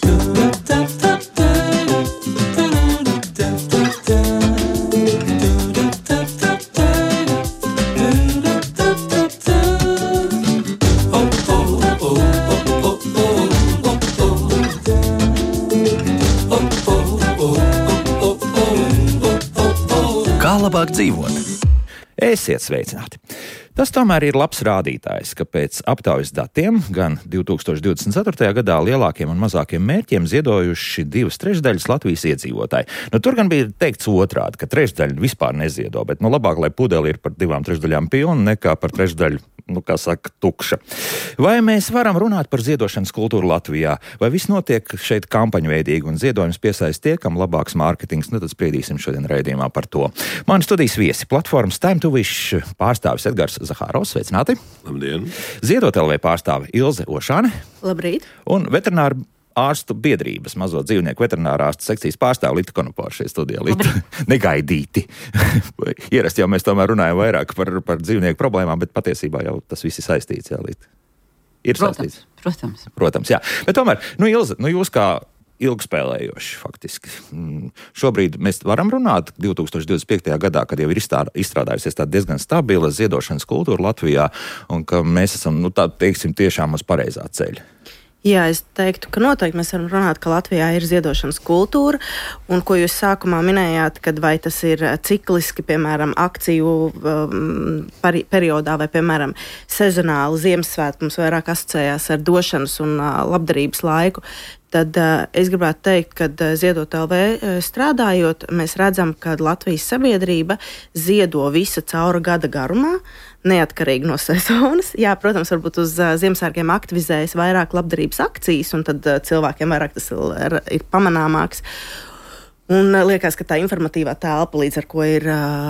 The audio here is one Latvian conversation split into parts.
Labāk dzīvot. Esiet sveicināti! Tas tomēr ir labs rādītājs, ka pēc aptaujas datiem gan 2024. gadā lielākiem un mazākiem mērķiem ziedojuši 2/3 Latvijas iedzīvotāji. Tur gan bija teikts otrādi, ka trešdaļa vispār neziedo, bet labāk, lai pudeli ir par 2/3 pilna nekā par trešdaļu, kā saka, tukša. Vai mēs varam runāt par ziedošanas kultūru Latvijā? Vai viss notiek šeit kampaņveidīgi un ziedojums piesaist tie, kam labāks mārketings? Tad spriedīsim šodien raidījumā par to. Mani studijas viesi platformas Time to Wish pārstāvis Edgars Zahārovs, sveicināti. Labdien. Ziedot LV pārstāve Ilze Ošāne. Labrīt. Un veterināru ārstu biedrības mazo dzīvnieku veterinārārstu sekcijas pārstāve Lita Konopāra šajā studijā. Lita, negaidīti. Ierasti jau mēs tomēr runājam vairāk par dzīvnieku problēmām, bet patiesībā jau tas viss ir saistīts, jā, Lita. Ir saistīts. Protams, jā. Bet tomēr, Ilze, jūs kā ilgspēlējoši faktiski. Šobrīd mēs varam runāt 2025. gadā, kad jau ir izstrādājusies tāda diezgan stabila ziedošanas kultūra Latvijā un ka mēs esam, tiešām uz pareizā ceļa. Jā, es teiktu, ka noteikti mēs varam runāt, ka Latvijā ir ziedošanas kultūra, un ko jūs sākumā minējāt, kad vai tas ir cikliski, piemēram, akciju periodā vai, piemēram, sezonāli Ziemassvētku mums vairāk asociējās ar došanas un labdarības laiku, tad es gribētu teikt, ka Ziedot LV strādājot, mēs redzam, ka Latvijas sabiedrība ziedo visu caura gada garumā, neatkarīgi no sezonas. Jā, protams, varbūt uz Ziemassvētkiem aktivizējas vairāk labdarības akcijas, un tad cilvēkiem vairāk tas ir pamanāmāks. Un liekas, ka tā informatīvā telpa līdz ar ko ir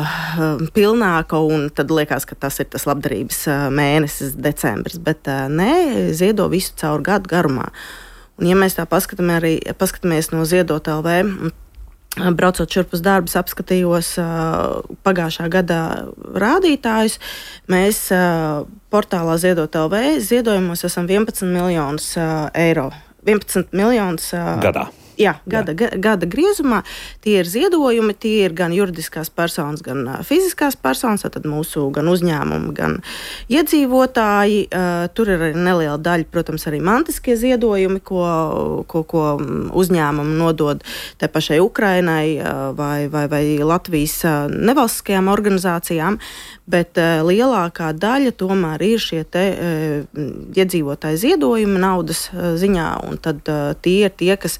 pilnāka, un tad liekas, ka tas ir tas labdarības mēnesis, decembris, bet nē, ziedo visu caur gadu garumā. Un ja mēs tā paskatāmies no Ziedot LV, braucot šurp uz darbus, apskatījos pagājušā gada rādītājus, mēs portālā Ziedot LV ziedojumos esam 11 miljonus eiro. 11 miljonus gadā. Jā, gada griezumā. Tie ir ziedojumi, tie ir gan juridiskās personas, gan fiziskās personas, tad mūsu gan uzņēmumi, gan iedzīvotāji. Tur ir arī neliela daļa, protams, arī mantiskie ziedojumi, ko uzņēmumi nodod tai pašai Ukrainai vai Latvijas nevalstiskajām organizācijām, bet lielākā daļa tomēr ir šie te iedzīvotāji ziedojumi naudas ziņā, un tad tie ir tie, kas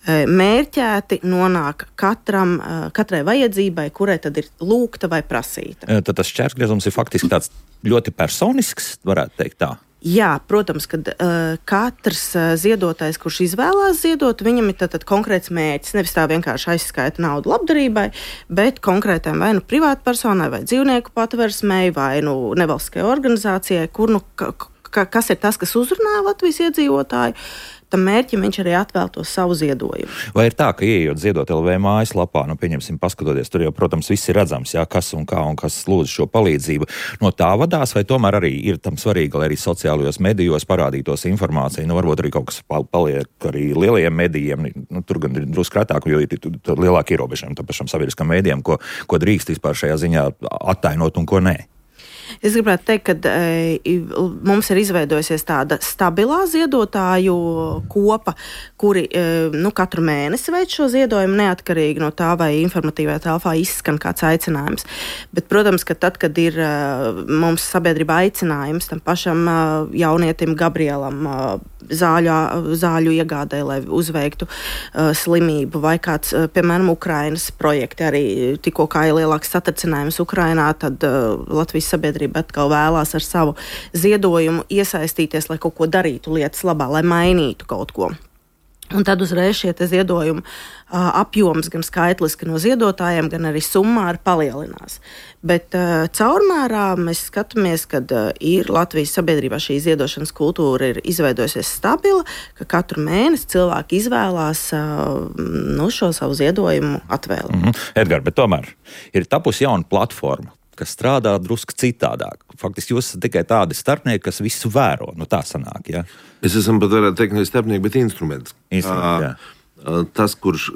mērķēti nonāk katrai vajadzībai, kurai tad ir lūgta vai prasīta. Tad tas šķērsgriezums ir faktiski tāds ļoti personisks, varētu teikt tā? Jā, protams, kad katrs ziedotājs, kurš izvēlās ziedot, viņam ir tad konkrēts mērķis. Nevis tā vienkārši aizskaita naudu labdarībai, bet konkrētām vai nu privātpersonai, vai dzīvnieku patversmei, vai nu nevalstiskajai organizācijai, kur kas ir tas, kas uzrunā Latvijas iedzīvotāju. Tam mērķim viņš arī atvēl to savu ziedojumu. Vai ir tā, ka ieejot Ziedot LV mājaslapā, pieņemsim, paskatoties, tur jau, protams, viss ir redzams, jā, kas un kā un kas lūdz šo palīdzību, no tā vadās, vai tomēr arī ir tam svarīgi, lai arī sociālajos medijos parādītos informācija, varbūt arī kaut kas paliek arī lielajiem medijiem, tur gan ir drusku retāk, jo ir lielāki ierobežojumi tam pašam sabiedriskam mēdījam, ko drīkst vispār šajā ziņā attainot un ko nē. Es gribētu teikt, ka mums ir izveidojusies tāda stabilā ziedotāju kopa, kuri katru mēnesi veic šo ziedojumu neatkarīgi no tā, vai informatīvajā telpā izskan kāds aicinājums. Bet, protams, ka tad, kad ir mums sabiedrība aicinājums tam pašam jaunietim Gabrielam zāļu iegādē, lai uzveiktu slimību, vai kāds, piemēram, Ukrainas projekti arī tikko kā ir lielāks satricinājums Ukrainā, tad Latvijas sabiedrība atkal vēlās ar savu ziedojumu iesaistīties, lai kaut ko darītu lietas labā, lai mainītu kaut ko. Un tad uzreiz šie ziedojumi apjoms gan skaitliski no ziedotājiem, gan arī summā palielinās. Bet caurmērā mēs skatāmies, ka ir Latvijas sabiedrībā šī ziedošanas kultūra ir izveidojusies stabila, ka katru mēnesi cilvēki izvēlās šo savu ziedojumu atvēli. Edgar, bet tomēr ir tapusi jauna platforma, kas strādā drusku citādāk. Faktiski jūs esat tikai tādi starpnieki, kas visu vēro. Nu, tā sanāk, jā. Es esmu pat varētu teikt, nevis starpnieki, bet instruments. Jā. Tas,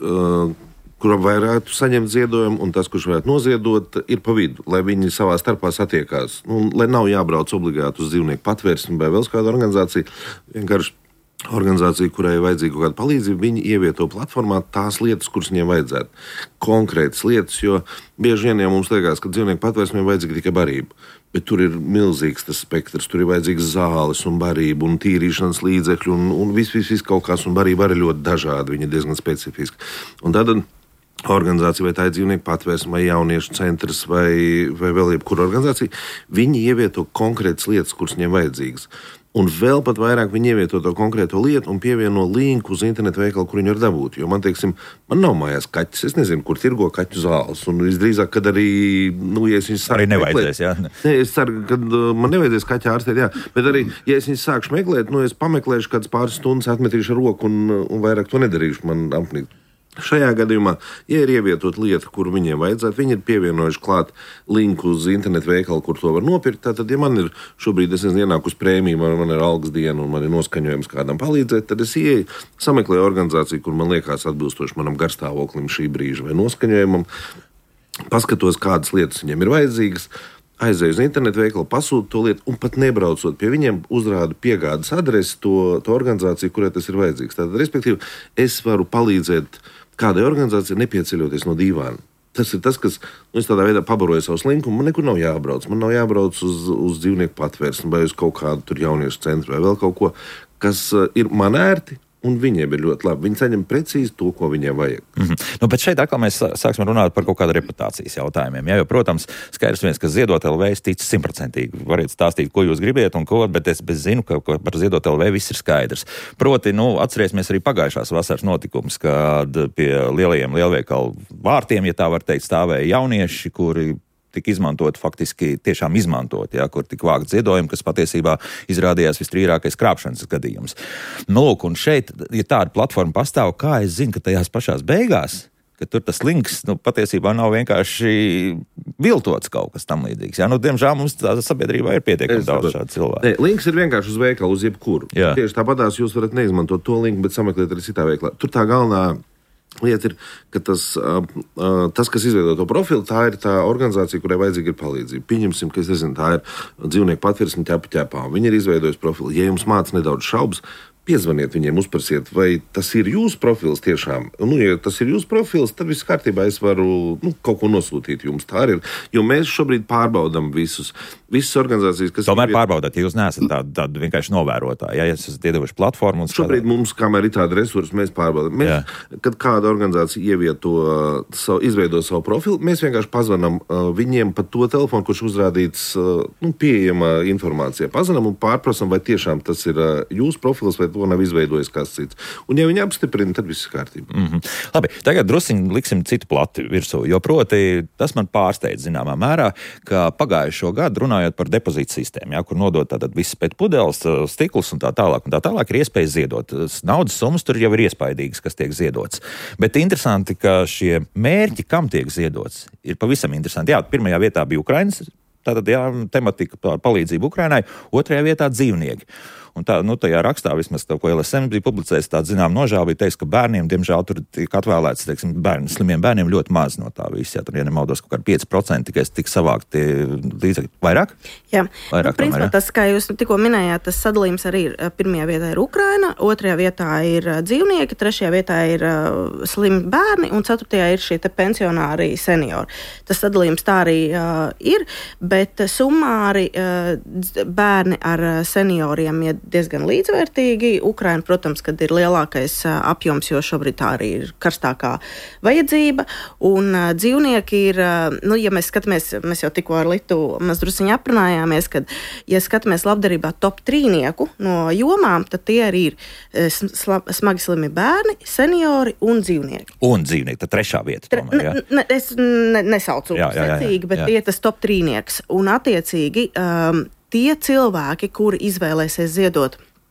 kuram varētu saņemt ziedojumu, un tas, kurš varētu noziedot, ir pa vidu, lai viņi savā starpā satiekās. Lai nav jābrauc obligāti uz dzīvnieku patvērsni vai vēl kādu organizāciju, vienkārši organizācija, kurai ir vajadzīga kaut kāda palīdzība, viņi ievieto platformā tās lietas, kuras viņiem vajadzētu. Konkrētas lietas, jo bieži vien jau mums liekas, ka dzīvnieku patvērsmiem vajadzīga tikai barība. Bet tur ir milzīgs tas spektrs, tur ir vajadzīgs zāles un barība un tīrīšanas līdzekļi un viss kaut kas, un barība arī ļoti dažāda, viņa ir diezgan specifiska. Un tad organizācija, vai tā ir dzīvnieku patvērsme, vai jauniešu centrs, vai vēl jebkura organizācija, viņi ievieto konkrētas lietas, kuras viņiem vajadzīgas. Un vēl pat vairāk viņi ievieto to konkrēto lietu un pievieno linku uz internetu veikalu, kur viņi var dabūt. Jo man nav mājās kaķis, es nezinu, kur tirgo kaķu zāles. Un visdrīzāk, kad arī, ja es viņus sāku nevajadzēs, jā. Ne, es ceru, ka man nevajadzēs kaķi ārstēt, jā. Bet arī, ja es viņus sākšu meklēt, es pameklēšu kādas pāris stundas, atmetīšu ar roku un vairāk to nedarīšu, man apnīt. Šajā gadījumā, ja ir ievietot lieta, kur viņiem vajadzētu, viņi ir pievienojuši klāt linku uz internetu veikalu, kur to var nopirkt. Tātad, ja man ir šobrīd, ienāk uz prēmiju, man ir algas diena un man ir noskaņojums kādam palīdzēt, tad es ieeju, sameklēju organizāciju, kur man liekas atbilstoši manam garstāvoklim šī brīža vai noskaņojumam, paskatos, kādas lietas viņiem ir vajadzīgas, aizēju uz internetu veikalu, pasūtu to lietu un pat nebraucot pie viņiem, uzrādu piegādes adresi to organizāciju, kurai tas ir vajadzīgs. Tātad, respektīvi, es varu palīdzēt kādai organizācijai nepieceļoties no dīvāna. Tas ir tas, kas es tādā veidā pabaroju savu slinku, un man nekur nav jābrauc. Man nav jābrauc uz dzīvnieku patvērsni vai uz kaut kādu tur jauniešu centru vai vēl kaut ko, kas ir man ērti. Un viņiem ir ļoti labi. Viņi saņem precīzi to, ko viņiem vajag. Nu, bet šeit atkal mēs sāksim runāt par kaut kādu reputācijas jautājumiem. Jā, jo, protams, skaidrs viens, ka Ziedot LV es ticu 100%. Variet stāstīt, ko jūs gribiet un ko, bet es zinu, ka par Ziedot LV viss ir skaidrs. Proti, atcerēsimies arī pagājušās vasaras notikums, kad pie lielajiem lielveikalu vārtiem, ja tā var teikt, stāvēja jaunieši, kuri tika izmantot, faktiski tiešām izmantot, kur tika vākt ziedojumi, kas patiesībā izrādījās visstrīrākais krāpšanas gadījums. Nu, lūk, un šeit, ja tāda platforma pastāv, kā es zinu, ka tajās pašās beigās, ka tur tas links, patiesībā nav vienkārši viltots kaut kas tam līdzīgs. Jā, diemžēl mums tā sabiedrībā ir pietiekami daudz šādu cilvēku. Ne, links ir vienkārši uz veikalu, uz jebkuru. Jā. Tieši tāpatās jūs varat neizmantot to linku, bet sameklēt arī citā veikalā. Tur tā galvenā lieta ir, ka tas, kas izveido to profilu, tā ir tā organizācija, kurai vajadzīga ir palīdzība. Pieņemsim, ka tā ir dzīvnieku patvērsme ķēpā. Viņi ir izveidojuši profilu. Ja jums māc nedaudz šaubas, piezvaniet viņiem, uzprasiet, vai tas ir jūsu profils tiešām. Ja tas ir jūsu profils, tad viss kārtībā es varu kaut ko nosūtīt jums. Tā ir, jo mēs šobrīd pārbaudam visas organizācijas, kas tomēr pārbaudāt, ja jūs neesat tādi vienkārši novērotāji. Ja jūs esat iedevuši platformu. Šobrīd mums, kamēr ir tāda resursa, mēs pārbaudam. Kad kāda organizācija izveido savu profilu, mēs vienkārši pazvanam viņiem pa to telefonu, kurš uzrādīts pieejama informācija. Pazvanam un pārprasam, vai tiešām tas ir jūsu profils, vai to nav izveidojis kāds cits. Un ja viņi apstiprina, tad viss ir kārtībā. Labi, tagad drusciņi liksim citu plati virsū, jo proti tas man pārsteidz zināmā mērā, ka pagājušo gadu runājot par depozītu sistēmu, kur nodot tātad viss pēc pudeles, stiklus un tā tālāk ir iespēja ziedot. Naudas summas tur jau ir iespaidīgas, kas tiek ziedots. Bet interesanti, ka šie mērķi, kam tiek ziedots, ir pavisam interesanti. Jā, pirmajā vietā bija Ukrainas, tātad tematika par palīdzību Ukrainai, otrajā vietā dzīvnieki. Un tā, tajā rakstā vismaz to, ko LSM bija publicējis, tāda zinām nožēla bija teiks, ka bērniem, diemžēl, tur tiek atvēlēts, slimiem bērniem ļoti maz no tā visa. Tur, ja nemaldos, kaut kādi 5% tikai tik savākti līdzekļi. Vairāk? Jā. Vairāk, principā tas, kā jūs tikko minējāt, tas sadalījums arī ir. Pirmajā vietā ir Ukraina, otrajā vietā ir dzīvnieki, trešajā vietā ir slimi bērni un ceturtajā ir šie te pensionāri seniori. Tas sadalījums tā arī ir, bet summāri bērni ar senioriem ir diezgan līdzvērtīgi. Ukraina, protams, kad ir lielākais apjoms, jo šobrīd tā arī ir karstākā vajadzība. Un dzīvnieki ir, ja mēs skatāmies, mēs jau tikko ar Litu mēs drusciņi aprunājāmies, kad, ja skatāmies labdarībā top 3 no jomām, tad tie arī ir smagi slimi bērni, seniori un dzīvnieki. Un dzīvnieki, tad trešā vieta tomēr, jā? Es nesaucu secīgi, bet tie tas top 3. Un attiecīgi, tie cilvēki, kuri izvēlēsies ziedot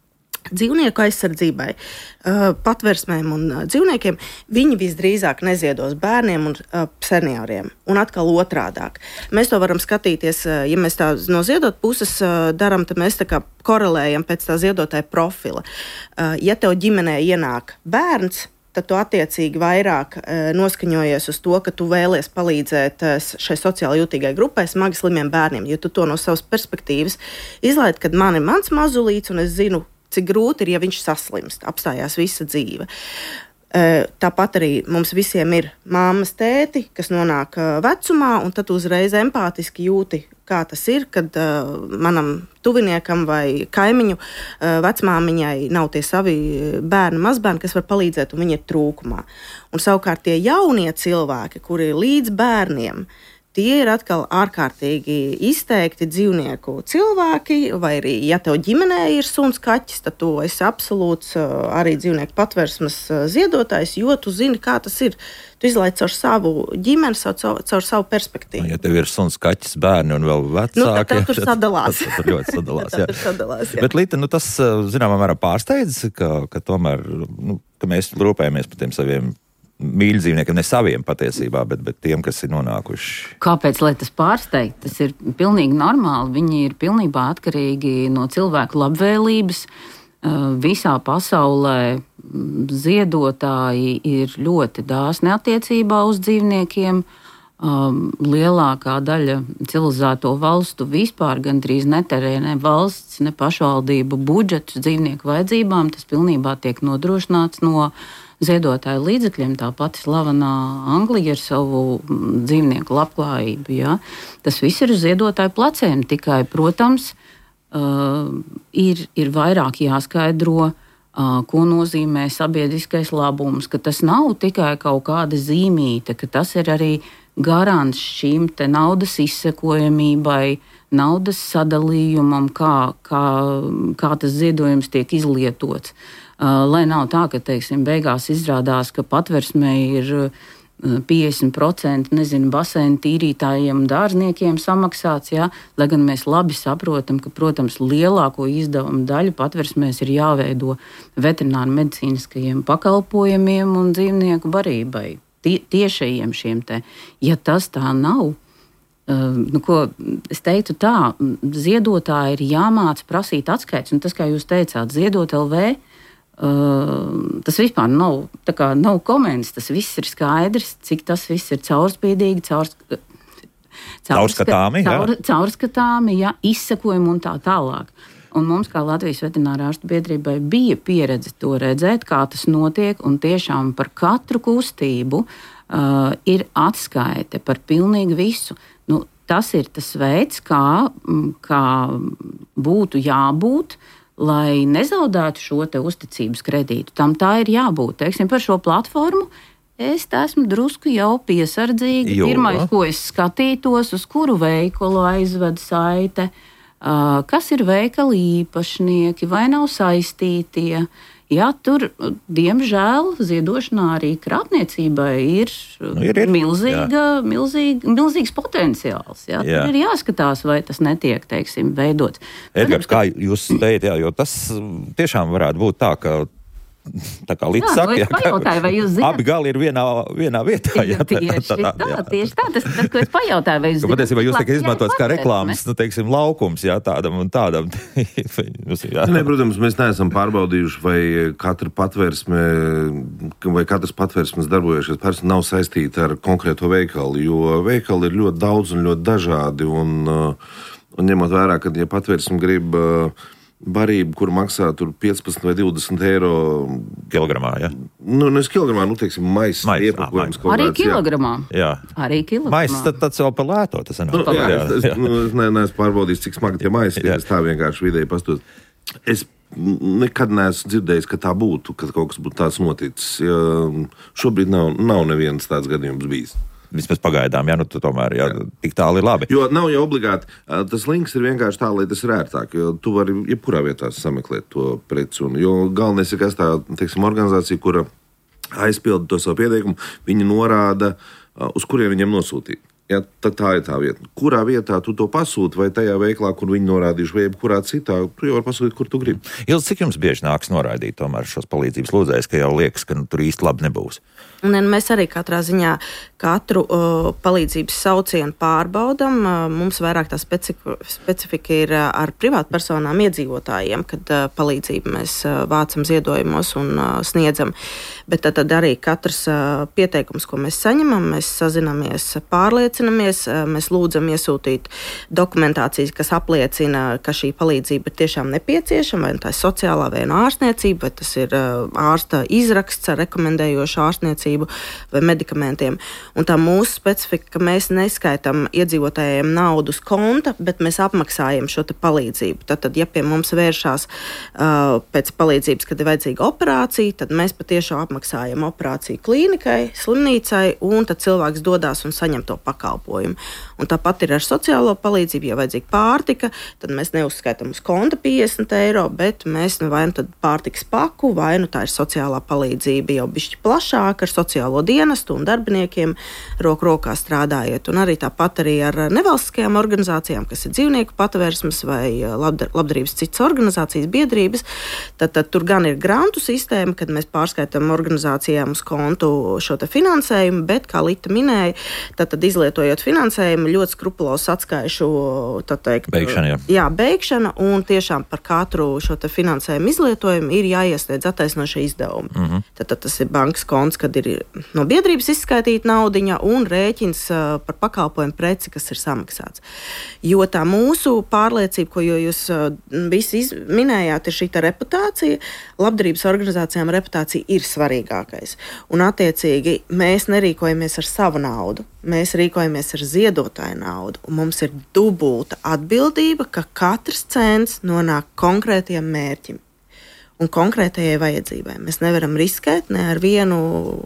dzīvnieku aizsardzībai, patversmēm un dzīvniekiem, viņi visdrīzāk neziedos bērniem un senioriem. Un atkal otrādāk. Mēs to varam skatīties, ja mēs tā no ziedot puses daram, tad mēs tā kā korelējam pēc tā ziedotāja profila. Ja tev ģimenē ienāk bērns, tad tu attiecīgi vairāk noskaņojies uz to, ka tu vēlies palīdzēt šai sociāli jūtīgai grupai, smagi slimiem bērniem, jo tu to no savas perspektīvas izlaid, kad man ir mans mazulīts un es zinu, cik grūti ir, ja viņš saslimst, apstājās visa dzīve. Tāpat arī mums visiem ir māmas, tēti, kas nonāk vecumā, un tad uzreiz empātiski jūti, kā tas ir, kad manam tuviniekam vai kaimiņu vecmāmiņai nav tie savi bērni, mazbērni, kas var palīdzēt, un viņi ir trūkumā. Un savukārt tie jaunie cilvēki, kuri ir līdz bērniem, tie ir atkal ārkārtīgi izteikti dzīvnieku cilvēki, vai arī, ja tev ģimenē ir suns kaķis, tad tu esi absolūts arī dzīvnieku patversmes ziedotājs, jo tu zini, kā tas ir. Tu izlaid caur savu ģimeni, caur savu perspektīvu. Ja tev ir suns, kaķis, bērni un vēl vecāki, tad tur sadalās. Tad ļoti sadalās, jā. Tur sadalās, jā. Bet, Lita, tas, zināmā mērā pārsteidz, ka tomēr, ka mēs rūpējamies par tiem saviem mīļdzīvniekiem, ne saviem patiesībā, bet tiem, kas ir nonākuši. Kāpēc, lai tas pārsteigtu? Tas ir pilnīgi normāli. Viņi ir pilnībā atkarīgi no cilvēku labvēlības. Visā pasaulē ziedotāji ir ļoti dāsni attiecībā uz dzīvniekiem. Lielākā daļa civilizēto valstu vispār gandrīz neterē ne valsts, ne pašvaldību budžetus dzīvnieku vajadzībām. Tas pilnībā tiek nodrošināts no ziedotāju līdzekļiem, tā pati slavenā Anglija ar savu dzīvnieku labklājību. Ja? Tas viss ir uz ziedotāju pleciem, tikai, protams, ir vairāk jāskaidro, ko nozīmē sabiedriskais labums, ka tas nav tikai kaut kāda zīmīte, ka tas ir arī garants šīm te naudas izsekojamībai, naudas sadalījumam, kā tas ziedojums tiek izlietots. Lai nav tā, ka, teiksim, beigās izrādās, ka patversmē ir 50%, baseinu tīrītājiem un dārzniekiem samaksāts, jā, lai gan mēs labi saprotam, ka, protams, lielāko izdevumu daļu patversmēs ir jāveido veterināru medicīniskajiem pakalpojumiem un dzīvnieku barībai, tiešajiem šiem te. Ja tas tā nav, es teiktu tā, ziedotāji ir jāmāc prasīt atskaites, un tas, kā jūs teicāt, Ziedot LV, tas vispār nav komentas, tas viss ir skaidrs, cik tas viss ir caurspīdīgi, caurskatāmi, ja, izsekojumi un tā tālāk. Un mums, kā Latvijas veterinārā ārstu biedrībai, bija pieredze to redzēt, kā tas notiek, un tiešām par katru kustību ir atskaite par pilnīgi visu. Tas ir tas veids, kā būtu jābūt, lai nezaudētu šo te uzticības kredītu. Tam tā ir jābūt. Teiksim, par šo platformu es esmu drusku jau piesardzīga. Pirmais, ko es skatītos, uz kuru veikalu aizved saite, kas ir veikali īpašnieki, vai nav saistītie. Jā, tur, diemžēl, ziedošanā arī krāpniecībai ir milzīgs potenciāls. Jā. Tur ir jāskatās, vai tas netiek, teiksim, veidots. Edgars, kā jūs teicat, jo tas tiešām varētu būt tā, ka tā kā Līta saka, abi gali ir vienā vietā. Tieši tā, tas, ko es pajautāju, vai jūs zināt. Patiesībā jūs tikai izmantots kā reklāmas, teiksim, laukums, jā, tādam un tādam. Protams, mēs neesam pārbaudījuši, vai katra patversme, vai katrs patversmes darbojušies persona nav saistīta ar konkrēto veikalu, jo veikali ir ļoti daudz un ļoti dažādi, un ņemot vērā, ka, ja patversme grib barību, kur maksā tur 15 vai 20 eiro kilogramā, ja? Nevis kilogramā, teiksim, maisa iepakojums. Arī kilogramā. Jā. Arī kilogramā. Maisa, tad jau par lēto, tas ir. Es neesmu pārbaudījis, cik smagi tie maisi, es tā vienkārši vidēji pastos. Es nekad neesmu dzirdējis, ka tā būtu, ka kaut kas būtu tāds noticis. Šobrīd nav neviens tāds gadījums bijis. Vismaz pagaidām, tomēr, tik tālu ir labi. Jo nav jau obligāti, tas links ir vienkārši tā, lai tas ir ērtāk, jo tu vari jebkurā vietā sameklēt to preci. Jo galvenais ir, kas tā, teiksim, organizācija, kura aizpilda to savu pieteikumu, viņi norāda, uz kuriem viņiem nosūtīt. Ja, tad tā ir tā vieta. Kurā vietā tu to pasūti, vai tajā veiklā, kur viņi norādījuši, vai kurā citā, tu jau vari pasūtīt, kur tu gribi. Ilzi, cik jums bieži nāks noraidīt tomēr šos palīdzības lūdzējus, ka jau liekas, ka tur īsti labi nebūs? Un mēs arī katrā ziņā katru palīdzības saucienu pārbaudam. Mums vairāk tā specifika ir ar privātpersonām iedzīvotājiem, kad palīdzību mēs vācam ziedojumos un sniedzam. Bet tad arī katrs pieteikums, ko mēs saņemam, mēs sazinamies, pārliecinamies, mēs lūdzam iesūtīt dokumentācijas, kas apliecina, ka šī palīdzība ir tiešām nepieciešama, vai tā ir sociālā vai ārstniecība, vai tas ir ārsta izraksts ar rekomendējošu ārstniecību vai medikamentiem. Un tā mūsu specifika, ka mēs neskaitām iedzīvotājiem naudu uz konta, bet mēs apmaksājam šo te palīdzību. Tad, ja pie mums vēršās pēc palīdzības, kad ir vajadzīga operācija, tad mēs patiešām apmaksājam operāciju klīnikai, slimnīcai, un tad cilvēks dodās un saņem to pakalpojumu. Un tāpat ir ar sociālo palīdzību, ja vajadzīga pārtika, tad mēs neuzskaitām uz konta 50 eiro, bet mēs vai nu tad pārtikas paku, vai nu tā ir sociālā palīdzība jau bišķi plašāka ar sociālo dienestu un darbiniekiem roku rokā strādājot. Un arī tāpat arī ar nevalstiskajām organizācijām, kas ir dzīvnieku patvērsmes vai labdarības citas organizācijas biedrības. Tad tur gan ir grantu sistēma, kad mēs pārskaitām organizācijām uz kontu šo te finansējumu, bet, kā Lita minēja, tad izlietojot finansējumu, ļoti skrupulosu atskaišu beigšana, jā, beigšana, un tiešām par katru šo te finansējumu izlietojumu ir jāiesniedz attaisnošie izdevumi. Tad tas ir bankas konts, kad ir no biedrības izskaitīta naudiņa un rēķins par pakalpojumu preci, kas ir samaksāts. Jo tā mūsu pārliecība, ko jūs visi minējāt, ir šī reputācija. Labdarības organizācijām reputācija ir svarīgākais. Un attiecīgi mēs nerīkojamies ar savu naudu. Mēs rīkojamies ar ziedotāju naudu, un mums ir dubulta atbildība, ka katrs cents nonāk konkrētiem mērķim un konkrētajai vajadzībai. Mēs nevaram riskēt ne ar vienu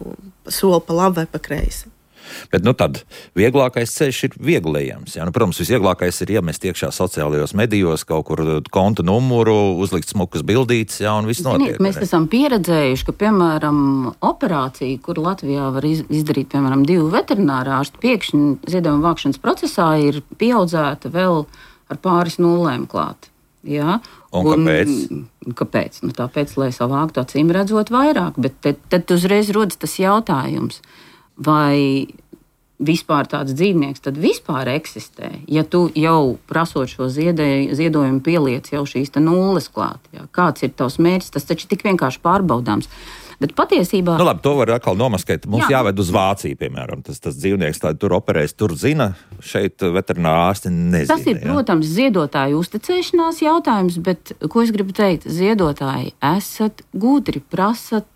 soli pa labi vai pa kreisi. Bet tad vieglākais ceļš ir vieglējams. Ja? Protams, visvieglākais ir iemest iekšā sociālajos medijos, kaut kur konta numuru, uzlikt smukas bildītes, ja, un viss notiek. Mēs esam pieredzējuši, ka, piemēram, operācija, kur Latvijā var izdarīt, piemēram, 2 veterinārārsti, pēkšņi ziedojuma vākšanas procesā ir pieaudzēta vēl ar pāris nullēm klāt. Ja? Un kāpēc? Kāpēc? Tāpēc, lai savāktu acīm redzot vairāk, bet tad uzreiz rodas tas jautājums. Vai vispār tāds dzīvnieks tad vispār eksistē, ja tu jau prasot šo ziedojumu pieliec jau šīs nulles klāt? Jā. Kāds ir tavs mērķis? Tas taču tik vienkārši pārbaudāms. Bet patiesībā... Labi, to var atkal nomaskēt. Mums jāved uz Vāciju, piemēram. Tas dzīvnieks tur operēs, tur zina, šeit veterinārā ārsti nezina. Tas ir, protams, ziedotāju uzticēšanās jautājums, bet, ko es gribu teikt, ziedotāji esat gudri, prasat,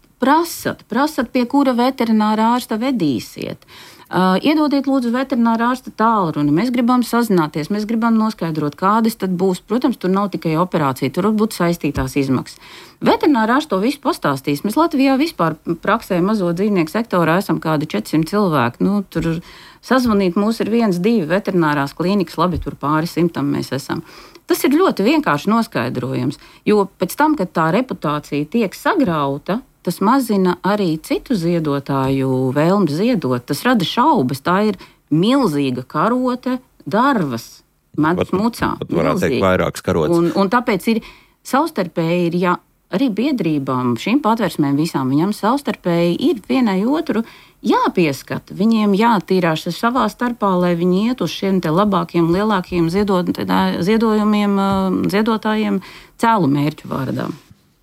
pie kura veterinārā ārsta vedīsiet. Iedodiet, lūdzu, veterinārā ārsta tālruni. Mēs gribam sazināties, mēs gribam noskaidrot, kādas tad būs. Protams, tur nav tikai operācija, tur var būt saistītās izmaksas. Veterinārā ārsts to visu pastāstīs. Mēs Latvijā vispār praksē mazo dzīvnieku sektorā esam kādi 400 cilvēki. Tur sazvanīt mūs ir 1-2 veterinārās klīnikas, labi, tur pāris simtam mēs esam. Tas ir ļoti vienkārši noskaidrojams, jo pēc tam, kad tā reputācija tiek sagrauta, tas mazina arī citu ziedotāju vēlmi ziedot. Tas rada šaubas. Tā ir milzīga karote darvas medus mucā. Pat varētu teikt vairākas karotes. Un tāpēc ir savstarpēji, arī biedrībām, šīm patvērsmēm visām, viņam savstarpēji ir vienai otru jāpieskata. Viņiem jātīrās savā starpā, lai viņi iet uz šiem te labākiem, lielākiem ziedojumiem, ziedotājiem cēlu mērķu vārdā.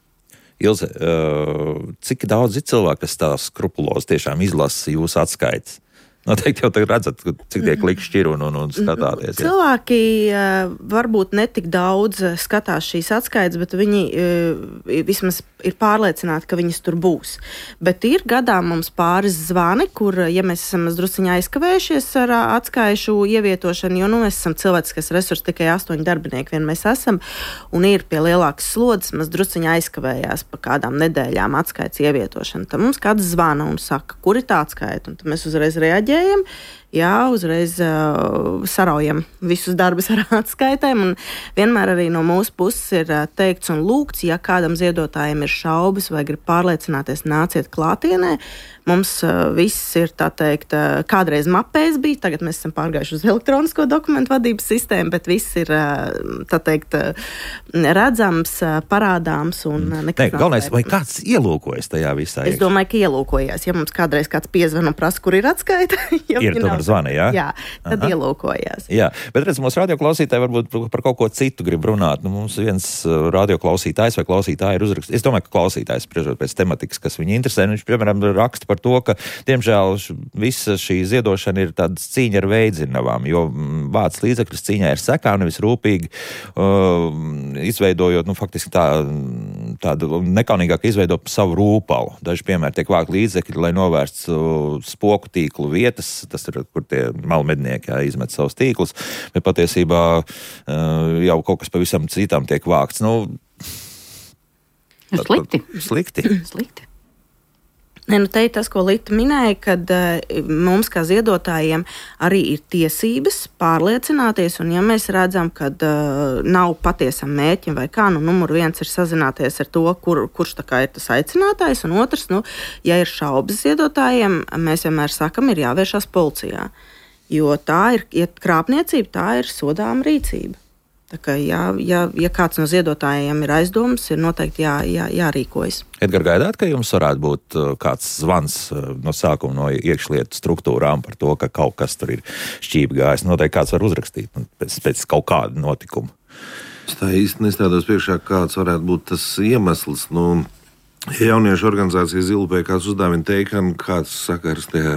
Ilze, cik daudz ir cilvēki, kas tā skrupulozi tiešām izlasa jūsu atskaites? Noteikti jau redzat, cik tie klikšķi ir un skatāties. Jā. Cilvēki varbūt netik daudz skatās šīs atskaites, bet viņi vismaz ir pārliecināti, ka viņas tur būs. Bet ir gadā mums pāris zvani, kur, ja mēs esam drusciņā aizkavējušies ar atskaišu ievietošanu, jo mēs esam cilvēciskais resurss, tikai 8 darbinieki vien mēs esam, un ir pie lielākas slodzes, mēs drusciņā aizkavējās pa kādām nedēļām atskaites ievietošanu. Tad mums kāds zvana un saka, kur ir tā atskaita, un tad mēs uzreiz reaģējam. jā, uzreiz saraujam visus darbus ar atskaitēm, un vienmēr arī no mūsu puses ir teikts un lūgts, ja kādam ziedotājiem ir šaubas vai grib pārliecināties, nāciet klātienē. Mums viss ir, tā teikt, kādreiz mapēs bija, tagad mēs esam pārgājuši uz elektronisko dokumentu vadības sistēmu, bet viss ir, tā teikt, redzams, parādāms un nekas nav. Galvenais, vai kāds ielūkojas tajā visā? Es domāju, ka ielūkojas. Ja mums kādreiz kāds piezvan un prasa, kur ir atskaita, ir tomēr zvani, jā? Jā, tad ielūkojas. Jā, bet redz, mūsu radioklausītāji varbūt par kaut ko citu grib runāt. Mums viens radioklausītājs vai klausītāji ir uzrakstījis. Es domāju, ka klausītājs, spriežot pēc tematikas, kas viņu interesē, viņš, piemēram, raksta par to, ka, diemžēl, visa šī ziedošana ir tāda cīņa ar veidzinavām, jo vāc līdzekļus cīņā ir sekā, nevis rūpīgi izveidojot, faktiski tādu nekaunīgāk izveidot savu rūpalu. Daži, piemēram, tiek vākt līdzekļi, lai novērstu spoku tīklu vietas, tas ir, kur tie malmednieki izmet savus tīklus, bet patiesībā jau kaut kas pavisam citām tiek vākts. Slikti. Te ir tas, ko Lita minēja, kad mums kā ziedotājiem arī ir tiesības pārliecināties, un ja mēs redzam, ka nav patiesam mērķim vai kā, numur 1 ir sazināties ar to, kurš tā kā ir tas aicinātājs, un otrs, ja ir šaubas ziedotājiem, mēs vienmēr sakam, ir jāvēršās policijā, jo tā ir krāpniecība, tā ir sodāma rīcība. Tā kā, ja kāds no ziedotājiem ir aizdomas, ir noteikti jārīkojas. Edgar, gaidāt, ka jums varētu būt kāds zvans no sākuma no iekšlietu struktūrām par to, ka kaut kas tur ir šķīpi gājis? Noteikti kāds var uzrakstīt pēc kaut kāda notikuma. Es tā īsti nestādos priekšā, kāds varētu būt tas iemesls. Jauniešu organizācija Zilupē kāds uzdāvina teikanu, kāds sakars te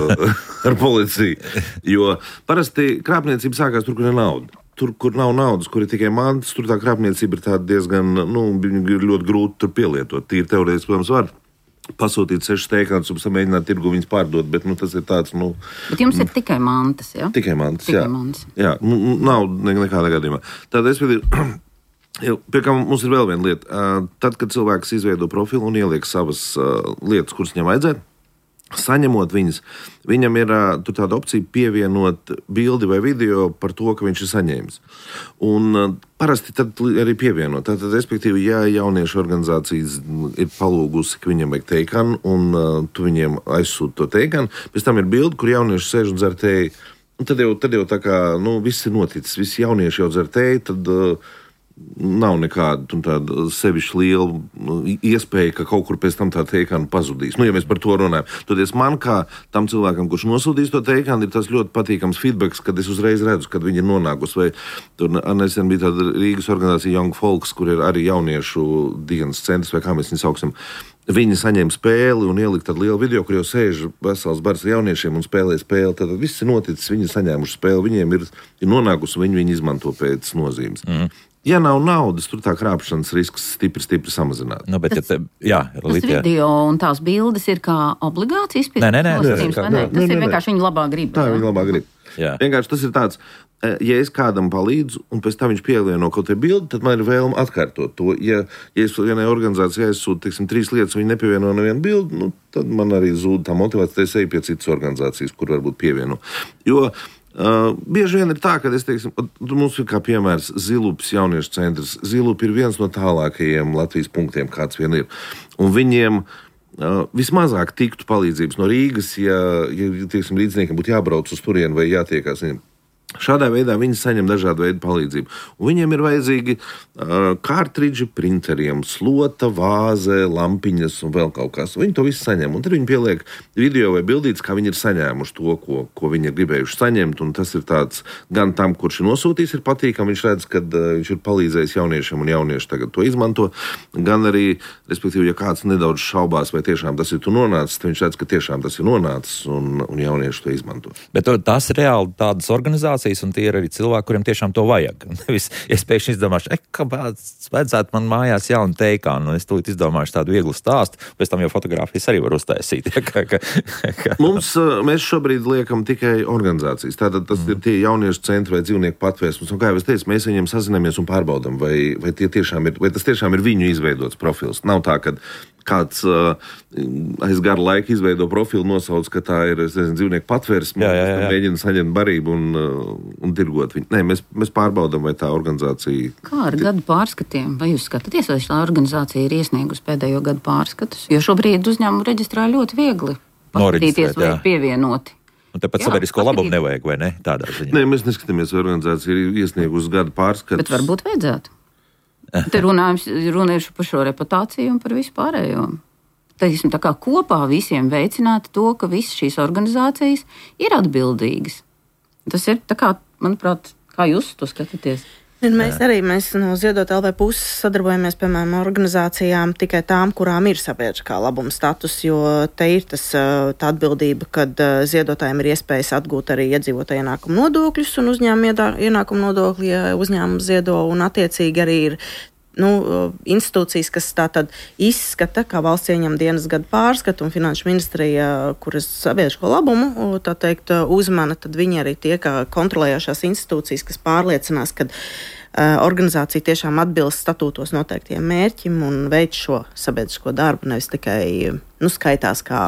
ar policiju. Jo parasti krāpniecība sākās tur, kur ir nauda. Tur, kur nav naudas, kur ir tikai mantas, tur tā krāpniecība ir tāda diezgan, ļoti grūti tur pielietot. Tīri teorētiski, protams, var pasūtīt 6 teikanus un mēģināt tirgu viņus pārdot, bet tas ir tāds, Bet jums ir tikai mantas, jā? Tikai mantas, jā. Jā, nav nekādā gadījumā. Tātad es pie kā mums ir vēl viena lieta. Tad, kad cilvēks izveido profilu un ieliek savas lietas, kuras viņam vajadzētu, saņemot viņas, viņam ir tāda opcija pievienot bildi vai video par to, ka viņš ir saņēmis. Un parasti tad arī pievienot. Tātad, respektīvi, ja jauniešu organizācijas ir palūgusi, ka viņam vajag teikanu, un tu viņiem aizsūti to teikanu, pēc tam ir bildi, kur jaunieši sēž un dzer tēju. Tad jau tā kā, viss ir noticis, visi jaunieši jau dzer tēju, tad nav nekāda tāda sevišķi liela iespēja, ka kaut kur pēc tam tā teikana pazudīs. Ja mēs par to runājam. Toties man, kā tam cilvēkam, kurš nosūtīs to teikanu, ir tas ļoti patīkams feedbacks, kad es uzreiz redzu, kad viņi ir nonākusi. Vai tur nesen bija tāda Rīgas organizācija Young Folks, kur ir arī jauniešu dienas centrs, vai kā mēs viņu sauksim. Viņi saņem spēli un ielikt tādu lielu video, kur jau sēž vesels bars jauniešiem un spēlē spēli. Tad viss ir noticis, viņi saņēmuši spēli, viņiem ir nonākusi, viņi izmanto pēc nozīmes. Ja nav naudas, tur tā krāpšanas risks stipri samazināt. Bet, tas video un tās bildes ir kā obligāti izpildīt? Nē. Tas ir vienkārši viņa labā griba. Tā ir viņa labā griba. Vienkārši tas ir tāds, ja es kādam palīdzu, un pēc tam viņš pievieno kaut kādu bildi, tad man ir vēlme atkārtot to. Ja es vienai organizācijai aizsūtu, 3 lietas, un viņi nepievieno nevienu bildi, tad man arī zūd tā motivācija, es eju pie citas organizācijas, kur varbūt pievieno. Jo bieži vien ir tā, ka mums ir kā piemērs Zilupas jauniešu centrs. Zilupa ir viens no tālākajiem Latvijas punktiem, kāds vien ir. Un viņiem vismazāk tiktu palīdzības no Rīgas, ja līdzniekiem būtu jābrauc uz turieni vai jātiekās viņiem. Šādā veidā viņi saņem dažādu veidu palīdzību. Un viņiem ir vajadzīgi kārtridži printeriem, slota, vāze, lampiņas un vēl kaut kas. Viņi to visu saņem. Un tad viņi pieliek video vai bildītes, kā viņi ir saņēmuši to, ko viņi ir gribējuši saņemt. Un tas ir tāds gan tam, kurš ir nosūtījis, ir patīkami. Viņš redz, ka viņš ir palīdzējis jauniešiem un jaunieši tagad to izmanto. Gan arī, respektīvi, ja kāds nedaudz šaubās, vai tiešām tas ir tu nonācis, tad viņš redz, ka tiešām tas ir nonācis un jaunieši to izmanto. Bet tas ir reāli tādas organizācijas, un tie ir arī cilvēki, kuriem tiešām to vajag. Nevis, es pēkšņi izdomāšu, kāpēc vajadzētu man mājās jaunu teikānu, un es tūlīt izdomāšu tādu vieglu stāstu, pēc tam jau fotogrāfijas arī var uztaisīt. Mēs šobrīd liekam tikai organizācijas. Tātad tas ir tie jauniešu centri vai dzīvnieku patvērsmes. Un kā jau es teicu, mēs viņiem sazinamies un pārbaudam, vai tas tiešām ir viņu izveidots profils. Nav tā, ka kāds aiz garu laiku izveido profilu, nosauc, ka tā ir dzīvnieku patvērsme, mēģina saņemt barību un tirgot viņu. Nē, mēs pārbaudam, vai tā organizācija... Kā ar gadu pārskatiem? Vai jūs skatāties, vai šī organizācija ir iesniegusi pēdējo gadu pārskatus? Jo šobrīd uzņēmumu reģistrā ļoti viegli paskatīties vai pievienoti. Un tāpat sabiedrisko labumu nevajag, vai ne? Tādā ziņā. Nē, mēs neskatāmies, vai organizācija ir iesniegusi gadu pārskatus. Bet varbūt vajadzētu. Te runa ir par šo reputāciju un par visu pārējo. Teiksim, tā kā kopā visiem veicināt to, ka visas šīs organizācijas ir atbildīgas. Tas ir tā kā, manuprāt, kā jūs to skatāties? Mēs no Ziedot LV puses sadarbojamies, piemēram, organizācijām tikai tām, kurām ir sabiedriskā labuma status, jo te ir tā atbildība, kad ziedotājiem ir iespējas atgūt arī iedzīvotāju ienākumu nodokļus un uzņēmumu ienākumu nodokļi, ja uzņēmums ziedo, un attiecīgi arī ir institūcijas, kas tātad izskata, kā valsts ieņem dienas gadu pārskatu un finanšu ministrija, kuras sabiedrisko labumu, tā teikt, uzmana, tad viņi arī tie, kā kontrolējošās institūcijas, kas pārliecinās, ka organizācija tiešām atbilst statūtos noteiktiem mērķim un veic šo sabiedrisko darbu, nevis tikai skaitās kā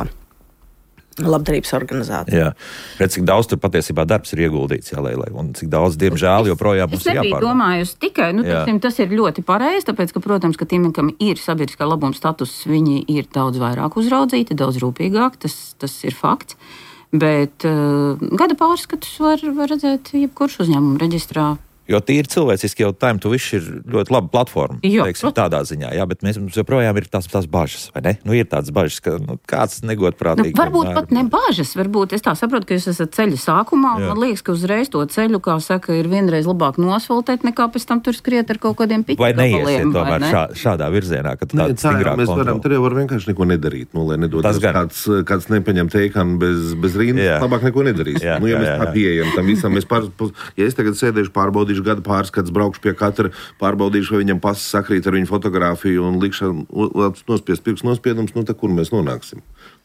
labdarības organizācija. Jā, redz, cik daudz tur patiesībā darbs ir ieguldīts, un cik daudz, diemžēl, joprojām mums ir jāpārvar. Es domāju, tikai, tas ir ļoti pareizi, tāpēc, ka, protams, ka tiem, kam ir sabiedriskā labuma status, viņi ir daudz vairāk uzraudzīti, daudz rūpīgāk, tas ir fakts, bet gada pārskatus var redzēt jebkurš uzņēmumu reģistrā. Jo tīri cilvēciski jau Time to Wish ir ļoti laba platforma, teiksim, tādā ziņā, bet mums joprojām ir tās bažas, vai ne? Ir tādas bažas, ka kāds negodprātīgi. Varbūt pat ne bažas, varbūt es tā saprotu, ka jūs esat ceļa sākumā, un man liekas, ka uzreiz to ceļu, kā saka, ir vienreiz labāk nosfaltēt, nekā pēc tam tur skriet ar kaut kādiem piķu gabaliem. Vai neiesiet tomēr šādā virzienā, ka tāda stingrāk kontrola? Tur jau var vienkārši neko nedarīt, lai nedodas kāds nepaņem teikanu bez rīnas, labāk neko nedarīs. Ja mēs tā pieejam tam visam, ja es tagad sēdēšu pārbaudīšu gada pārskats, braukšu pie katra, pārbaudīšu, vai viņam pasas sakrīt ar viņu fotogrāfiju un likšu nospiest pirkstu nospiedumus, tad kur mēs nonāksim?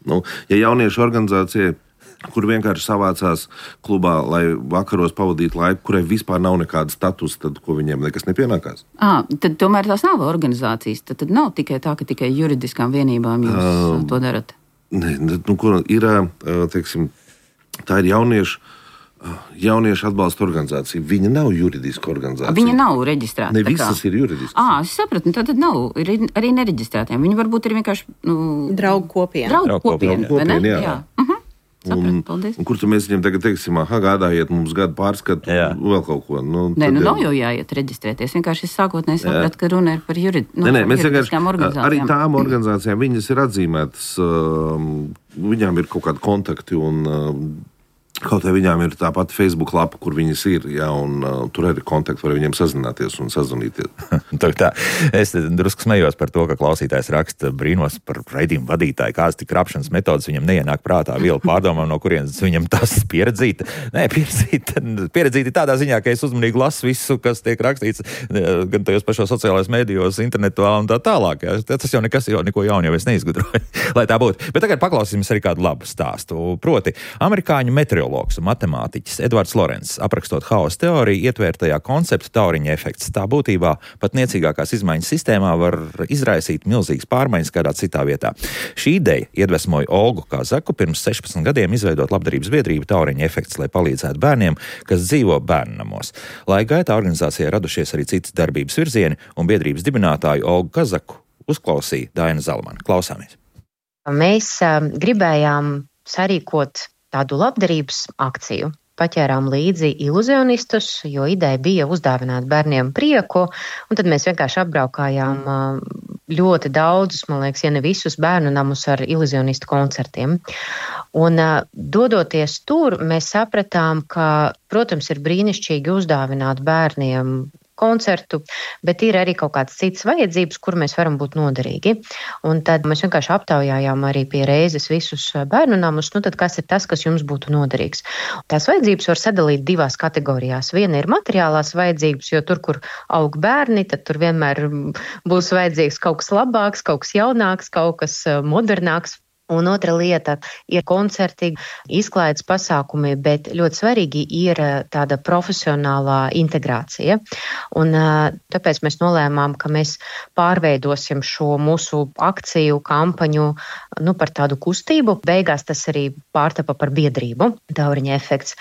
Ja jauniešu organizācija, kur vienkārši savācās klubā, lai vakaros pavadītu laiku, kurai vispār nav nekāda status, tad ko viņiem nekas nepienākās? Tad tomēr tās nav organizācijas, tad nav tikai tā, ka tikai juridiskām vienībām jūs to darat? Nē, ir, teiksim, tā ir jauniešu atbalsta organizācija. Viņa nav juridiska organizācija. Viņa nav reģistrēta. Ne visas ir juridiskas. Es sapratu, tad nav arī nereģistrētiem. Viņi varbūt ir vienkārši draugu kopiena. Draugu kopiena, vai ne? Jā. Sapratu, paldies. Un kur tu mēs viņam tagad teiksim, gādājiet mums gadu pārskatu, vēl kaut ko. Nav jau jāiet reģistrēties. Vienkārši es sākotnēji sapratu, ka runa ir par juridiskām organizācijām. Arī tām organizācijām viņas ir atzīmētas, viņām ir kaut kādi kontakti un kaut arī viņām ir tā pati Facebook lapa, kur viņas ir, un tur arī kontakti var viņiem sazināties un sazvanīties. Tā. Es drusku smējos par to, ka klausītājs raksta brīnos par raidījumu vadītāju, kādas tik krapšanas metodas viņam neienāk prātā vielu pārdomām, no kurienes viņam tas pieredzīta. Nē, pieredzīta tādā ziņā, ka es uzmanīgi lasu visu, kas tiek rakstīts gan tajos pašos sociālajos mēdījos, internetā un tā tālāk. Jā. Tas jau neko jaunu jau es neizgudroju, lai tā būtu. Bet tagad paklausīsimies arī kādu labu stāstu. Proti, amerikāņu meteorologs un matemātiķis Edvards Lorenss, aprakstot haosa teoriju, ietvērtajā konceptu tauriņa efekts. Tā būtībā pat niecīgākās izmaiņas sistēmā var izraisīt milzīgas pārmaiņas kādā citā vietā. Šī ideja iedvesmoja Olgu Kazaku pirms 16 gadiem izveidot labdarības biedrību tauriņa efekts, lai palīdzētu bērniem, kas dzīvo bērnnamos. Laika gaitā organizācijai radušies arī citas darbības virzieni, un biedrības dibinātāju Olgu Kazaku uzklausīja Daina Zalamane. Klausāmies. Mēs gribējām sarīkot tādu labdarības akciju. Paķērām līdzi iluzionistus, jo ideja bija uzdāvināt bērniem prieku, un tad mēs vienkārši apbraukājām ļoti daudzus, man liekas, ja ne visus bērnu namus ar iluzionistu koncertiem. Un dodoties tur, mēs sapratām, ka, protams, ir brīnišķīgi uzdāvināt bērniem koncertu, bet ir arī kaut kādas citas vajadzības, kur mēs varam būt noderīgi. Un tad mēs vienkārši aptaujājām arī pie reizes visus bērnu namus, tad kas ir tas, kas jums būtu noderīgs. Tās vajadzības var sadalīt divās kategorijās. Viena ir materiālās vajadzības, jo tur, kur aug bērni, tad tur vienmēr būs vajadzīgs kaut kas labāks, kaut kas jaunāks, kaut kas modernāks. Un otra lieta ir koncerti, izklaides pasākumi, bet ļoti svarīgi ir tāda profesionālā integrācija. Un tāpēc mēs nolēmām, ka mēs pārveidosim šo mūsu akciju, kampaņu par tādu kustību. Beigās tas arī pārtapa par biedrību, Tauriņa efekts.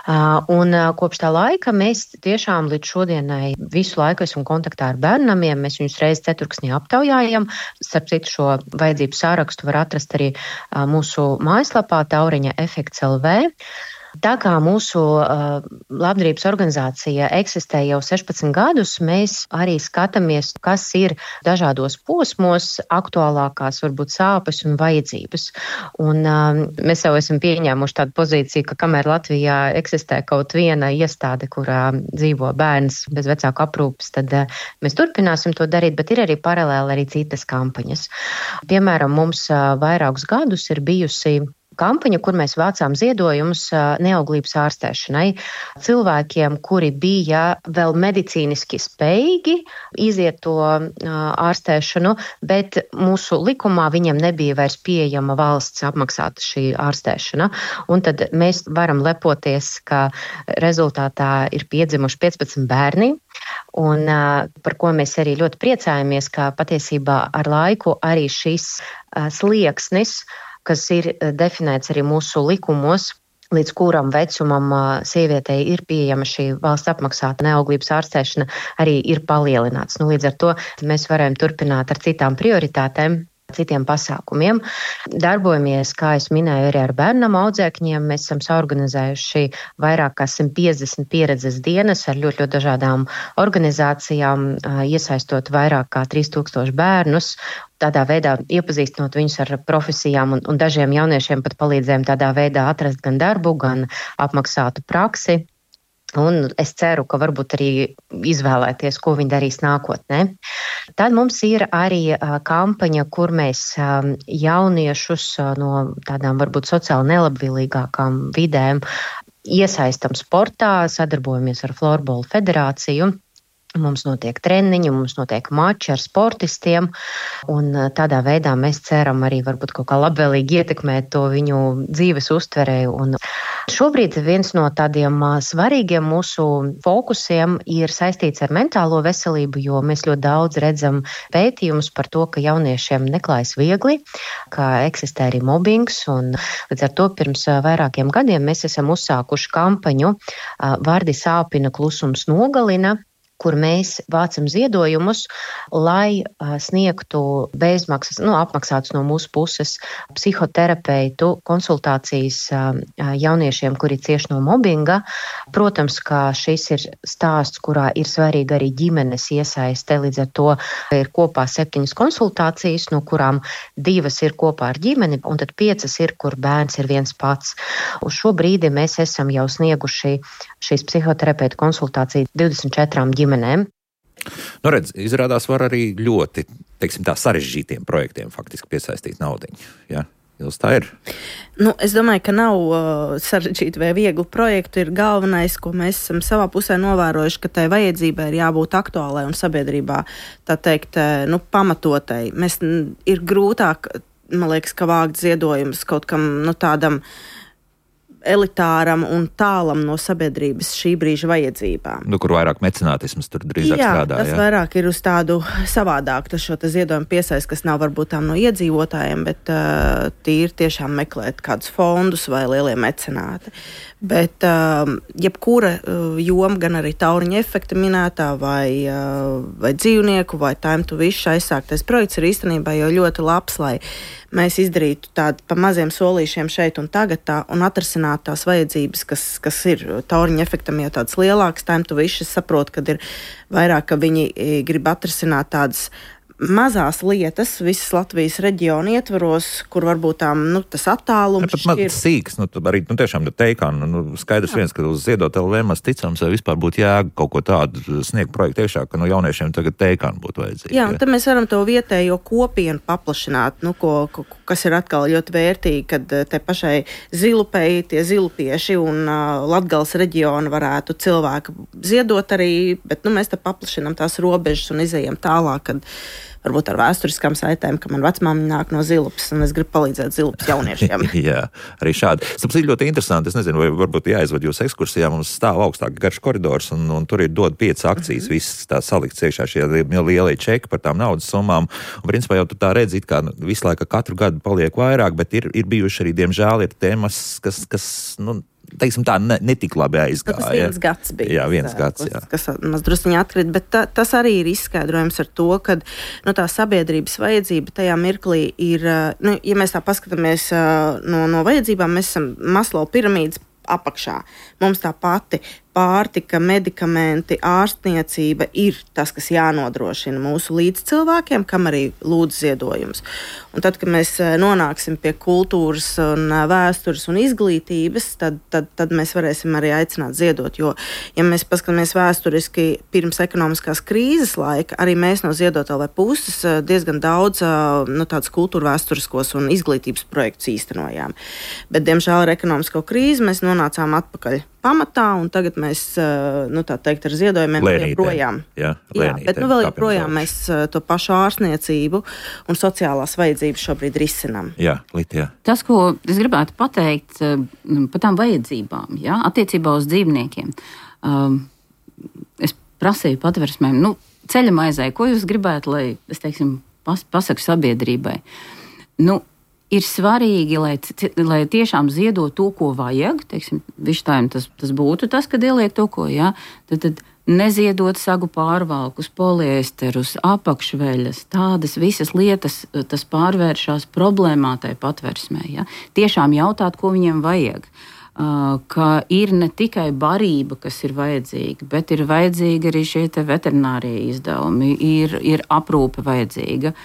Un kopš tā laika mēs tiešām līdz šodienai visu laiku esam kontaktā ar bērnamiem. Mēs viņus reiz ceturksnī aptaujājam. Starp citu šo vajadzību sārakstu var atrast arī mūsu mājaslapā Tauriņa efekts LV. Tā kā mūsu labdarības organizācija eksistē jau 16 gadus, mēs arī skatāmies, kas ir dažādos posmos aktuālākās varbūt sāpes un vajadzības. Un mēs jau esam pieņēmuši tādu pozīciju, ka kamēr Latvijā eksistē kaut viena iestāde, kurā dzīvo bērns bez vecāku aprūpes, tad mēs turpināsim to darīt, bet ir arī paralēli arī citas kampaņas. Piemēram, mums vairākus gadus ir bijusi kampaņa, kur mēs vācām ziedojumus neauglības ārstēšanai cilvēkiem, kuri bija vēl medicīniski spējīgi iziet to ārstēšanu, bet mūsu likumā viņiem nebija vairs pieejama valsts apmaksāta šī ārstēšana. Un tad mēs varam lepoties, ka rezultātā ir piedzimuši 15 bērni, un par ko mēs arī ļoti priecājamies, ka patiesībā ar laiku arī šis slieksnis, kas ir definēts arī mūsu likumos, līdz kuram vecumam sievietei ir pieejama šī valsts apmaksāta neauglības ārstēšana, arī ir palielināts. Līdz ar to mēs varam turpināt ar citām prioritātēm, citiem pasākumiem. Darbojamies, kā es minēju, arī ar bērnam audzēkņiem. Mēs esam saorganizējuši vairāk kā 150 pieredzes dienas ar ļoti dažādām organizācijām, iesaistot vairāk kā 3000 bērnus. Tādā veidā iepazīstinot viņus ar profesijām un dažiem jauniešiem pat palīdzējām tādā veidā atrast gan darbu, gan apmaksātu praksi. Un es ceru, ka varbūt arī izvēlēties, ko viņi darīs nākotnē. Tad mums ir arī kampaņa, kur mēs jauniešus no tādām varbūt sociāli nelabvēlīgākām vidēm iesaistam sportā, sadarbojamies ar Florbola federāciju. Mums notiek treniņi, mums notiek mači ar sportistiem, un tādā veidā mēs ceram arī varbūt kaut kā labvēlīgi ietekmēt to viņu dzīves uztverē. Un šobrīd viens no tādiem svarīgiem mūsu fokusiem ir saistīts ar mentālo veselību, jo mēs ļoti daudz redzam pētījumus par to, ka jauniešiem neklājas viegli, ka eksistē arī mobbings, un līdz ar to pirms vairākiem gadiem mēs esam uzsākuši kampaņu Vārdi sāpina, klusums nogalina, kur mēs vācam ziedojumus, lai sniegtu bezmaksas, apmaksātus no mūsu puses psihoterapeitu konsultācijas jauniešiem, kuri cieši no mobbinga. Protams, ka šis ir stāsts, kurā ir svarīga arī ģimenes iesaiste, līdz ar to ir kopā 7 konsultācijas, no kurām 2 ir kopā ar ģimeni, un tad 5 ir, kur bērns ir viens pats. Uz šo brīdi mēs esam jau snieguši šīs psihoterapeitu konsultācijas 24 ģimenēm. Redz, izrādās var arī ļoti, tā sarežģītiem projektiem faktiski piesaistīt naudiņu. Ja? Jūs tā ir? Es domāju, ka nav sarežģīti vai viegli projektu. Ir galvenais, ko mēs esam savā pusē novērojuši, ka tai vajadzībai ir jābūt aktuālai un sabiedrībā, tā teikt, pamatotai. Ir grūtāk, man liekas, ka vākt ziedojumus kaut kam tādam elitāram un tālam no sabiedrības šī brīža vajadzībām. Kur vairāk mecenātisms tur drīzāk strādā. Tas vairāk ir uz tādu savādāk, tas šo ziedojumu piesaist, kas nav varbūt tām no iedzīvotājiem, bet tīri tiešām meklēt kādus fondus vai lielie mecenāti. Bet jebkura joma, gan arī Tauriņa efekta minētā vai dzīvnieku vai Time to Wish aizsāktais projekts ir īstenībā jau ļoti labs, lai mēs izdarītu tādu pa maziem solīšiem šeit un tagad un atrasinātu tās vajadzības, kas ir Tauriņa efektam jau tāds lielāks. Time to Wish, es saprotu, kad ir vairāk, ka viņi grib atrasināt tādas mazās lietas visas Latvijas reģiona ietvaros, kur varbūt tām, tas attālums ir. Sīks, arī tiešām teikāni, skaidrs viens, ka uz ziedot LV maz ticams, vai vispār būtu jēga kaut ko tādu sniegt projektu iekšā, ka jauniešiem tagad teikāni būtu vajadzīgi. Jā, un tad mēs varam to vietējo kopienu paplašināt, kas ir atkal ļoti vērtīgi, kad te pašai Zilupei, tie zilupieši un Latgales reģiona varētu cilvēku ziedot arī, bet mēs te paplašinām tās robežas un izejam tālāk, kad varbūt ar vēsturiskām saitēm, ka man vecmāmiņa nāk no Zilupas, un es gribu palīdzēt Zilupas jauniešiem. Jā, arī šādi. Sapsīt ļoti interesanti, es nezinu, vai varbūt jāizved jūs ekskursijā, mums stāv augstāk garš koridors, un tur ir dod 5 akcijas, visas tā salikts iekšā šie lielie čeki par tām naudas summām, un principā jau tu tā redzi, it kā visu laiku katru gadu paliek vairāk, bet ir bijuši arī, diemžēl, ir tēmas, kas teiksim tā, netik labi aizgāja. Tas viens gads bija. Jā, viens gads, jā. Kas maz drusciņi atkrīt, bet tas arī ir izskaidrojums ar to, ka tā sabiedrības vajadzība tajā mirklī ir, ja mēs tā paskatāmies no vajadzībām, mēs esam Maslow piramīdas apakšā. Mums tā pati pārtika, medikamenti, ārstniecība ir tas, kas jānodrošina mūsu līdzcilvēkiem, kam arī lūdz ziedojums. Un tad, kad mēs nonāksim pie kultūras un vēstures un izglītības, tad mēs varēsim arī aicināt ziedot, jo, ja mēs paskatāmies vēsturiski pirms ekonomiskās krīzes laika, arī mēs no ziedotāju puses diezgan daudz tādus kultūra vēsturiskos un izglītības projektus īstenojām. Bet, diemžēl, ar ekonomisko krīzi mēs nonācām atpakaļ pamatā, un tagad mēs, tā teikt, ar ziedojumiem joprojām. Bet vēl joprojām mēs to pašu ārstniecību un sociālās vajadzības šobrīd risinām. Jā, Litija. Tas, ko es gribētu pateikt par tām vajadzībām, attiecībā uz dzīvniekiem. Es prasīju patversmēm, ceļa maizei, ko jūs gribētu, lai, es teiksim, pasaku sabiedrībai? Ir svarīgi, lai tiešām ziedot to, ko vajag, teiksim, vištājiem tas būtu tas, kad ieliek to, ko, tad neziedot sagu pārvalkus, poliesterus, apakšveļas, tādas visas lietas, tas pārvēršās problēmā tai patversmē, Tiešām jautāt, ko viņiem vajag. Ka ir ne tikai barība, kas ir vajadzīga, bet ir vajadzīga arī šie te veterinārie izdevumi, ir aprūpe vajadzīga.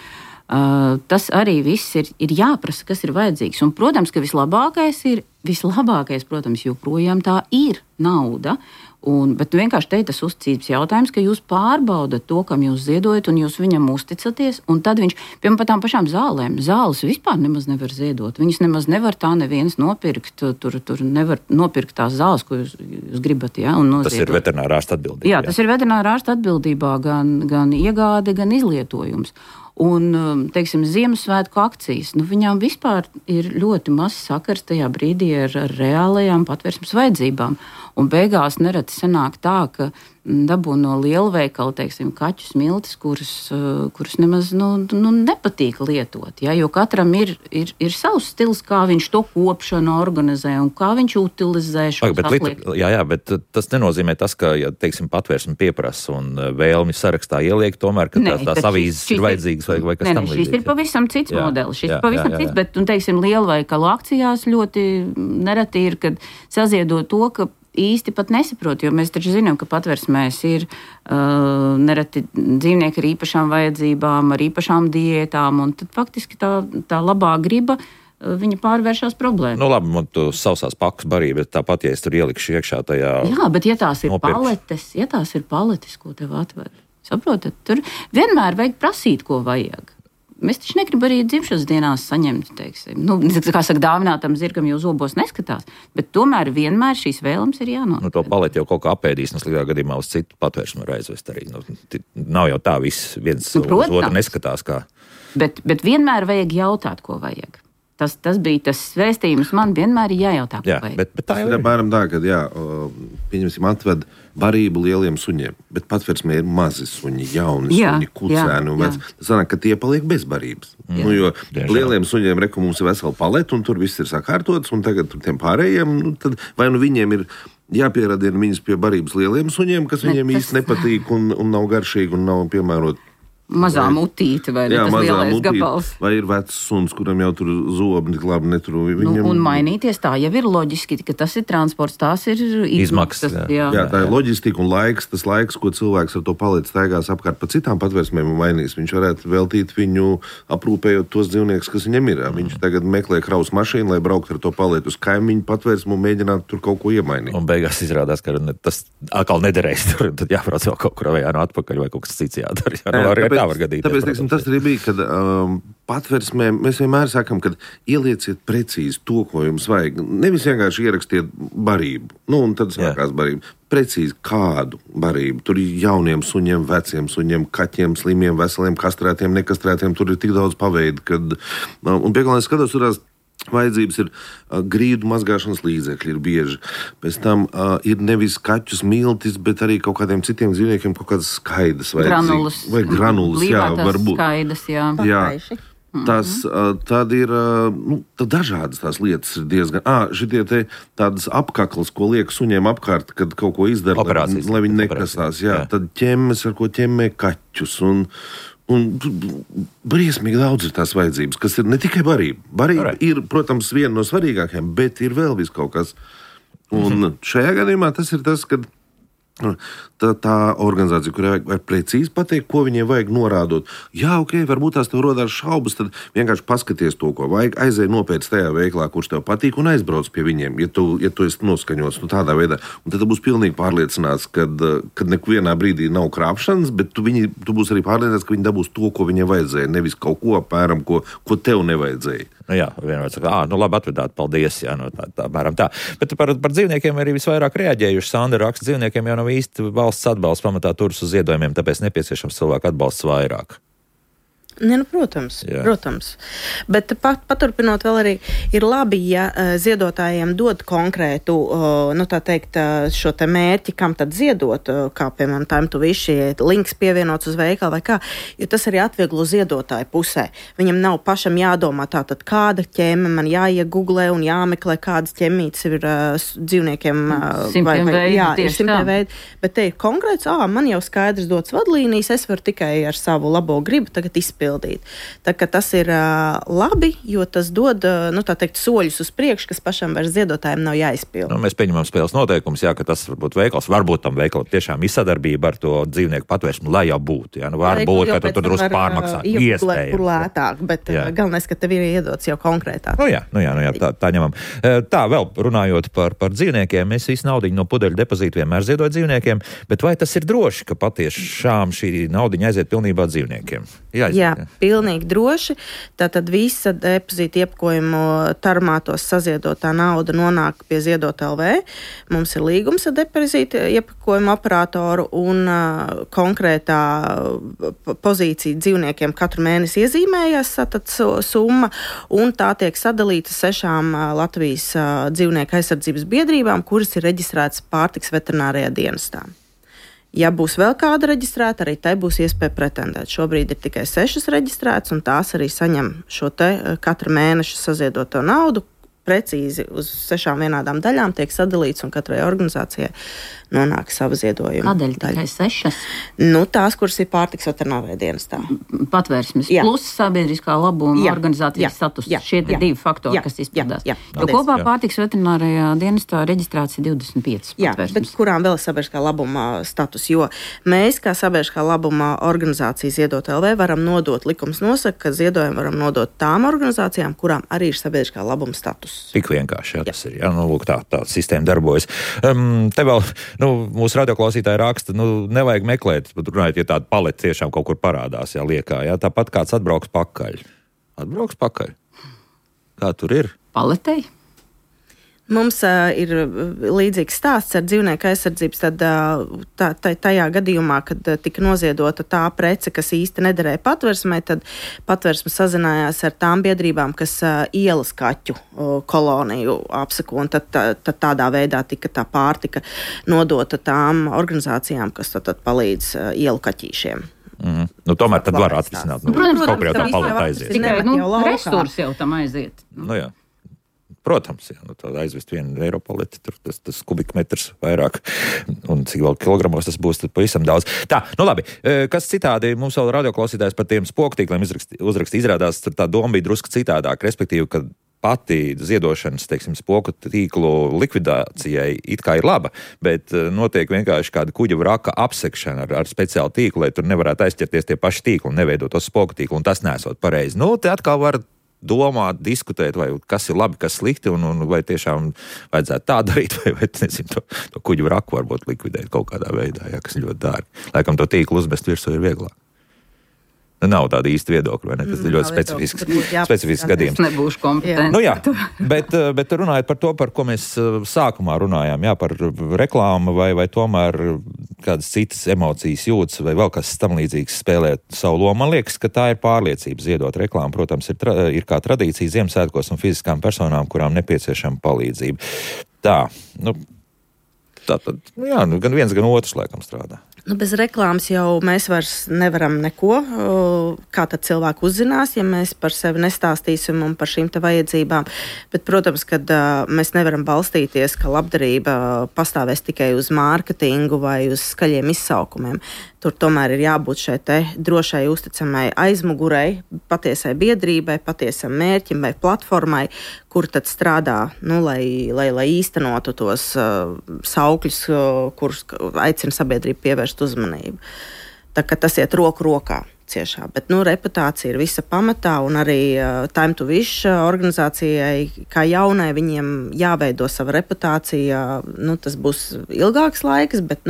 Tas arī viss ir jāprasa, kas ir vajadzīgs. Un, protams, ka vislabākais, protams, joprojām tā ir nauda. Bet vienkārši te tas uzticības jautājums, ka jūs pārbaudat to, kam jūs ziedojat, un jūs viņam uzticaties, un tad viņš, piemēram, par tām pašām zālēm, zāles vispār nemaz nevar ziedot. Viņas nemaz nevar tā neviens nopirkt, tur nevar nopirkt tās zāles, ko jūs gribat, un noziedot. Tas ir veterinārā ārsta atbildībā. Jā, tas ir veterinārā ārsta atbildībā, gan iegāde, gan izlietojums. Un, teiksim, Ziemassvētku akcijas, viņām vispār ir ļoti maz sakars tajā brīdī ar reālajām patversmes vajadzībām. Un beigās nereti sanāk tā, ka dabū no lielveikala, teiksim, kaķu smiltis, kuras nemaz nepatīk lietot. Jo katram ir savs stils, kā viņš to kopšanu organizē un kā viņš utilizē šo atlieku. Bet tas nenozīmē tas, ka, teiksim, patvērsme pieprasa un vēlmi sarakstā ieliek tomēr, ka tās avīzes ir vajadzīgas vai kas tam līdzīgs. Šis ir pavisam cits modelis. Cits, bet, teiksim, lielveikalu akcijās ļoti nereti ir, kad saziedot to, ka īsti pat nesaprot, jo mēs taču zinām, ka patversmēs ir nereti dzīvnieki ar īpašām vajadzībām, ar īpašām diētām, un tad faktiski tā labā griba viņa pārvēršās problēma. Labi, man tu sausās pakas barība, bet tāpat, ja es tur ielikšu iekšā tajā... Jā, bet ja tās ir paletes, ko tev atver, saprotat, tur vienmēr vajag prasīt, ko vajag. Mēs taču negribam arī dzimšanas dienās saņemt, teiksim. Kā saka, dāvinātam zirgam jau zobos neskatās, bet tomēr vienmēr šīs vēlmes ir jānodrošina. To paleti jau kaut kā apēdīs, sliktā gadījumā uz citu patvērsmu var aizvest arī. Nav jau tā viss viens uz otru neskatās kā. Bet vienmēr vajag jautāt, ko vajag. Tas bija tas vēstījums, man vienmēr ir jājautā, ko vajag. Bet tā ir apmēram tā, ka, pieņemsim, atved barību lieliem suņiem, bet patversmē ir mazi suņi, jauni suņi, kucēni un veci. Tas sanāk, ka tie paliek bez barības. Jo lieliem suņiem mums ir vesela paleta un tur viss ir sakārtots, un tagad tur tiem pārējiem, tad vai viņiem ir jāpieradina viņas pie barības lieliem suņiem, kas viņiem īsti nepatīk un nav garšīgi un nav piemērot. Mazā mutīte vai tas lielais gabals. Vai ir vecs suns, kuram jau tur zobi labi netur. Un mainīties tā jau ir loģiski, ka tas ir transports, tās ir izmaksas. Jā, tā ir loģistika un laiks, tas laiks, ko cilvēks ar to paleti staigās apkārt pa citām patversmēm un mainīs. Viņš varētu veltīt viņu aprūpējot tos dzīvniekus, kas viņam ir. Viņš tagad meklē kraus mašīnu, lai brauktu ar to paleti uz kaimiņu patversmu un mēģinātu tur kaut ko iemainīt. Un beigās izrādās, ka tas atkal nederēs tur, tad jāprāt vēl kaut kur vai atpakaļ vai kaut kas cits jādara. tā var gadīties. Tāpēc, teiksim, tas arī bija, kad patversmē mēs vienmēr sakam, ka ielieciet precīzi to, ko jums vajag. Nevis vienkārši ierakstiet barību, un tad sākās barība. Precīzi kādu barību. Tur ir jauniem suņiem, veciem suņiem, kaķiem, slimiem, veseliem, kastrētiem, nekastrētiem. Tur ir tik daudz paveidu, kad... Un piekalnēs skatos, turās vajadzības ir grīdu mazgāšanas līdzekļi, ir bieži. Pēc tam ir nevis kaķus miltis, bet arī kaut kādiem citiem dzīvniekiem kaut kādas skaidas granulas. Vai granulas, jā, varbūt. Skaidas, jā. Tas, tad ir tad dažādas tās lietas ir diezgan. Šitie te tādas apkaklas, ko liek suņiem apkārt, kad kaut ko izdara, lai viņi nekasās. Jā. Tad ķemmes, ar ko ķemmē kaķus un briesmīgi daudz ir tās vajadzības, kas ir ne tikai barība. Barība ir, protams, viena no svarīgākajām, bet ir vēl vis kaut kas. Un šajā gadījumā tas ir tas, kad tā organizācija, kurai vajag precīzi pateikt, ko viņiem vajag norādot. Jā, varbūt tās tev rodās šaubas, tad vienkārši paskaties to, ko vajag, aizej nopēc tajā veiklā, kurš tev patīk, un aizbrauc pie viņiem, ja tu esi noskaņots tādā veidā. Un tad tu būsi pilnīgi pārliecināts, kad nevienā brīdī nav krāpšanas, bet tu būsi arī pārliecināts, ka viņi dabūs to, ko viņiem vajadzēja, nevis kaut ko apmēram, ko tev nevajadzēja. Jā, vienmēr saka, labi atvedāt, paldies, jā, tā, apmēram tā. Bet par dzīvniekiem arī visvairāk reaģējuši. Sandra raksta, dzīvniekiem jau nav īsti valsts atbalsts, pamatā turas uz ziedojumiem, tāpēc nepieciešams cilvēku atbalsts vairāk. Protams. Bet paturpinot vēl arī ir labi, ja ziedotājiem dod konkrētu, šo te mērķi, kam tad ziedot, kā piemēram Time to Wish, links pievienots uz veikalu vai kā, jo tas arī atvieglo ziedotāju pusē. Viņam nav pašam jādomā tātad, kāda ķemme man jāiegooglē un jāmeklē, kādas ķemmītes ir dzīvniekiem. Simtiem veidi. Bet te ir konkrēts, man jau skaidrs dots vadlīnijas, es varu tikai ar savu labo gribu tagad izpildīt. Tā kā tas ir labi, jo tas dod, soļus uz priekšu, kas pašam vairs ziedotājiem nav jāizpilda. Mēs pieņemam spēles noteikumus, ka tas varbūt veikals, varbūt tam veikalam tiešām ir sadarbība ar to dzīvnieku patvērsmu, lai jau būtu. Varbūt, ka tu tur drusku pārmaksā. Iespējams. Kur lētāk, bet galvenais, ka tev ir iedots jau konkrētāk. Tā ņemam. Tā vēl runājot par dzīvniekiem, mēs visu naudiņu no pudeļu depozītu vienmēr ziedot dzīvniekiem, bet vai tas ir droši, ka patiešām šī naudiņa aiziet pilnībā dzīvniekiem? Jā, pilnīgi droši. Tātad visa depozīta iepakojumu tarmātos saziedotā nauda nonāk pie Ziedot LV. Mums ir līgums ar depozīta iepakojumu operatoru un konkrētā pozīcija dzīvniekiem katru mēnesi iezīmējas summa, un tā tiek sadalīta 6 Latvijas dzīvnieku aizsardzības biedrībām, kuras ir reģistrētas pārtiks veterinārijā dienestā. Ja būs vēl kāda reģistrēta, arī tai būs iespēja pretendēt. Šobrīd ir tikai 6 reģistrētas, un tās arī saņem šo te katra mēneša saziedoto naudu. Precīzi uz 6 vienādām daļām tiek sadalīts, un katrai organizācijai nonāk sava ziedojuma. Kādēļ tikai 6? Tās, kuras ir pārtiks veterinārijā dienestā. Patvērsmes plus sabiedriskā labuma organizācijas status. Šie ir 2 faktori, kas izpildās. Jo kopā pārtiks veterinārijā dienestā reģistrāts ir 25 patvērsmes. Bet kurām vēl ir sabiedriskā labuma status? Jo mēs, kā sabiedriskā labuma organizācija Ziedot LV, varam nodot, likums nosaka, ka ziedojumu varam nodot tām organizācijām, kurām arī ir sabiedriskā labuma status. Tik vienkārši, tas ir. Tā sistēma darbojas. Te vēl mūsu radioklausītāji raksta, nevajag meklēt, bet runājot, ja tāda paleta tiešām kaut kur parādās, liekā. Tāpat kāds atbrauks pakaļ. Kā tur ir? Paletei? Mums ir līdzīgs stāsts ar dzīvnieku aizsardzības, tad tajā gadījumā, kad tika noziedota tā prece, kas īsti nederēja patversmē, tad patversme sazinājās ar tām biedrībām, kas ielas kaķu koloniju apseko, un tad tādā veidā tika tā pārtika nodota tām organizācijām, kas tad palīdz ielu kaķīšiem. Tomēr tad var atrisināt. Protams, kaut kur jau tā paleta aiziet. Tikai resursi jau tam aiziet. Jā. Protams, tā aizvest vienu eiro paleti, tur tas kubikmetrs vairāk, un cik vēl kilogramos tas būs, tad pavisam daudz. Tā, labi, kas citādi mums vēl radioklausītājs par tiem spoktīkliem uzraksta, izrādās, tā doma bija drusku citādāk, respektīvi, ka pati ziedošanas, spoku tīklu likvidācijai it kā ir laba, bet notiek vienkārši kāda kuģa vraka apsekšana ar speciālu tīklu, lai tur nevarētu aizķerties tie paši tīkli un neveidot tos spoku tīklu, un tas nesot pareizi. Te atkal var domāt, diskutēt, vai kas ir labi, kas slikti, un vai tiešām vajadzētu tā darīt, vai nezinu, to kuģu vraku varbūt likvidēt kaut kādā veidā, kas ļoti dārgi. Laikam to tīklu uzmest virsū ir vieglāk. Nav tāda īsta viedokļa, vai ne? Tas ir ļoti specifisks gadījums. Es nebūšu kompetenti. Nu jā, bet runājot par to, par ko mēs sākumā runājām, jā, par reklāmu vai tomēr kādas citas emocijas jūtas vai vēl kas tam līdzīgs spēlē savu lomu. Man liekas, ka tā ir pārliecība ziedot reklāmu. Protams, ir kā tradīcija Ziemassvētkos un fiziskām personām, kurām nepieciešama palīdzība. Tā, tātad, jā, gan viens, gan otrs laikam strādā. Bez reklāmas jau mēs vairs nevaram neko. Kā tad cilvēki uzzinās, ja mēs par sevi nestāstīsim un par šīm te vajadzībām. Bet, protams, kad mēs nevaram balstīties, ka labdarība pastāvēs tikai uz mārketingu vai uz skaļiem izsaukumiem. Tur tomēr ir jābūt šai te drošai, uzticamai aizmugurei, patiesai biedrībai, patiesam mērķim vai platformai, kur tad strādā, lai īstenotu tos saukļus, kurus aicina sabiedrību pievērst uzmanību. Tā kā tas iet roku rokā ciešā. Bet reputācija ir visa pamatā, un arī Time to Wish organizācijai, kā jaunai, viņiem jāveido sava reputācija. Tas būs ilgāks laiks, bet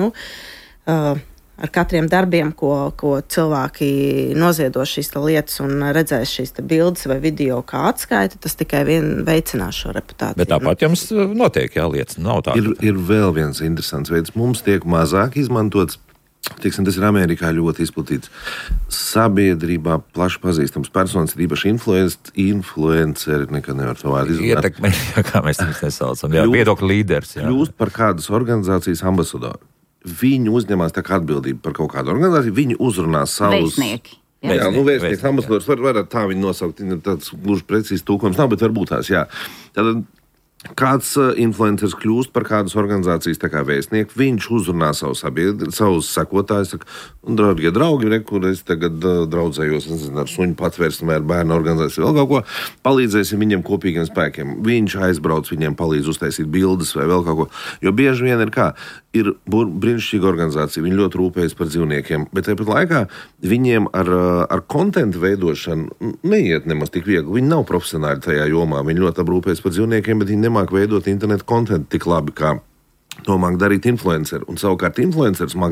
ar katriem darbiem, ko cilvēki noziedos šīs lietas un redzēs šīs bildes vai video kā atskaita, tas tikai veicinās šo reputāciju. Bet tāpat jums notiek, lietas nav tā. Ir vēl viens interesants veids. Mums tiek mazāk izmantots. Tas ir Amerikā ļoti izplatīts. Sabiedrībā plaši pazīstams personas, ir īpaši influenceri, nekad nevar to vārdu izrunāt. Ietekme, kā mēs viņus nesaucam. Viedokļu līderis. Kļūst par kādas organizācijas ambasadoru. Viņi uzņemās tā kā atbildību par kaut kādu organizāciju, viņi uzrunā savus... Vēstnieki. Vēstnieki, ambasadors, var tā viņi nosaukt, tāds gluži precīzi tūkojums nav, bet varbūt tās, jā. Tātad kāds influenceris kļūst par kādas organizācijas tā kā vēstnieku, viņš uzrunā savus sekotājus, saka, draugie draugi, kur es tagad draudzējos, ar suņu patvērsni vai ar bērnu organizāciju, vēl kaut ko, palīdzēsim viņiem kopīgiem spēkiem. Viņš aizbrauc, viņiem palīdz uztaisīt bildes vai vēl kaut ko, jo bieži vien ir brīnišķīga organizācija, viņi ļoti rūpējas par dzīvniekiem, bet tāpat laikā viņiem ar kontentu veidošanu neiet nemaz tik viegli. Viņi nav profesionāli tajā jomā, viņi ļoti rūpējas par dzīvniekiem, bet viņi nemāk veidot internetu kontentu tik labi, kā to māk darīt influenceri. Un savukārt influenceris māk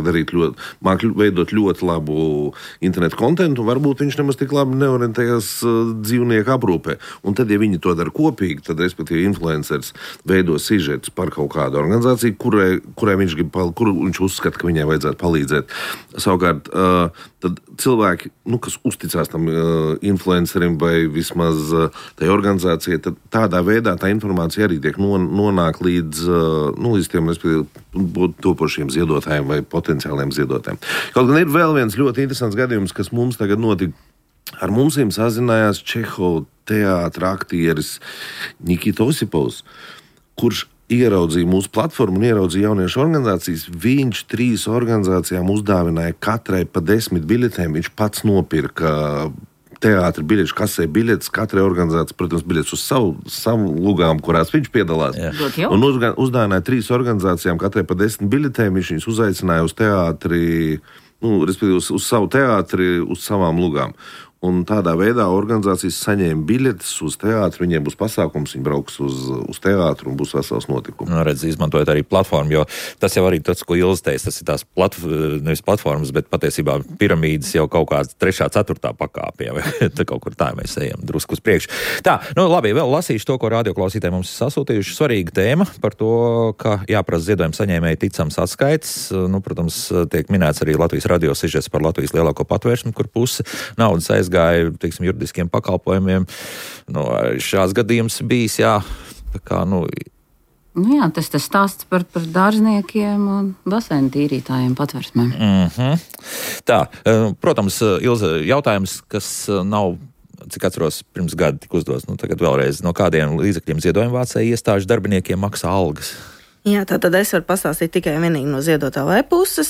veidot ļoti labu internetu kontentu, un varbūt viņš nemaz tik labi neorientējas dzīvnieku aprūpē. Un tad, ja viņi to dara kopīgi, tad, respektīvi, influenceris veido sižetus par kaut kādu organizāciju, kurai viņš uzskata, ka viņai vajadzētu palīdzēt. Savukārt, tad cilvēki, kas uzticās tam influencerim vai vismaz tai organizācijai, tad tādā veidā tā informācija arī tiek nonāk līdz tiem topošiem ziedotājiem vai potenciāliem ziedotājiem. Kaut gan ir vēl viens ļoti interesants gadījums, kas mums tagad notika. Ar mums sazinājās Čehova teātra aktieris Nikita Osipovs, kurš ieraudzīja mūsu platformu un ieraudzīja jauniešu organizācijas. Viņš 3 organizācijām uzdāvināja katrai pa 10 biļetēm. Viņš pats nopirka teātra biļešu kasē biļetes, katrai organizācija, protams, biļetes uz savu lugām, kurās viņš piedalās. Jā. Un uzdāvināja 3 organizācijām, katrai pa 10 biļetēm. Viņš viņus uzaicināja uz teātri, respektīvi uz savu teātri, uz savām lugām. Un tādā veidā organizācijas saņēma biļetes uz teātru, viņiem būs pasākums, viņi brauks uz teātru un būs vesels notikums. Izmantojot arī platformu, jo tas jau arī tas, ko Ilze teica, tas ir tās nevis platformas, bet patiesībā piramīdas jau kaut kāds 3., 4. pakāpē, vai kaut kur tā mēs ejam drusku uz priekšu. Tā, labi, vēl lasīšu to, ko radioklausītāji mums ir sasūtījuši. Svarīga tēma par to, ka jāprasa ziedojuma saņēmēji ticams atskaits. Protams, tiek minēts arī Latvijas radio sižets par Latvijas lielāko patvērsmi, kur puse naudas aizgāja, juridiskiem pakalpojumiem. Šāds gadījums bijis, jā. Tā kā, Jā, tas stāsts par dārzniekiem un baseinu tīrītājiem patversmēm. Tā, protams, Ilze, jautājums, kas nav, cik atceros, pirms gada tika uzdots, tagad vēlreiz, no kādiem līdzekļiem ziedojuma vācēju iestāžu darbiniekiem maksā algas? Jā, tātad es varu pastāstīt tikai vienīgi no Ziedot LV puses.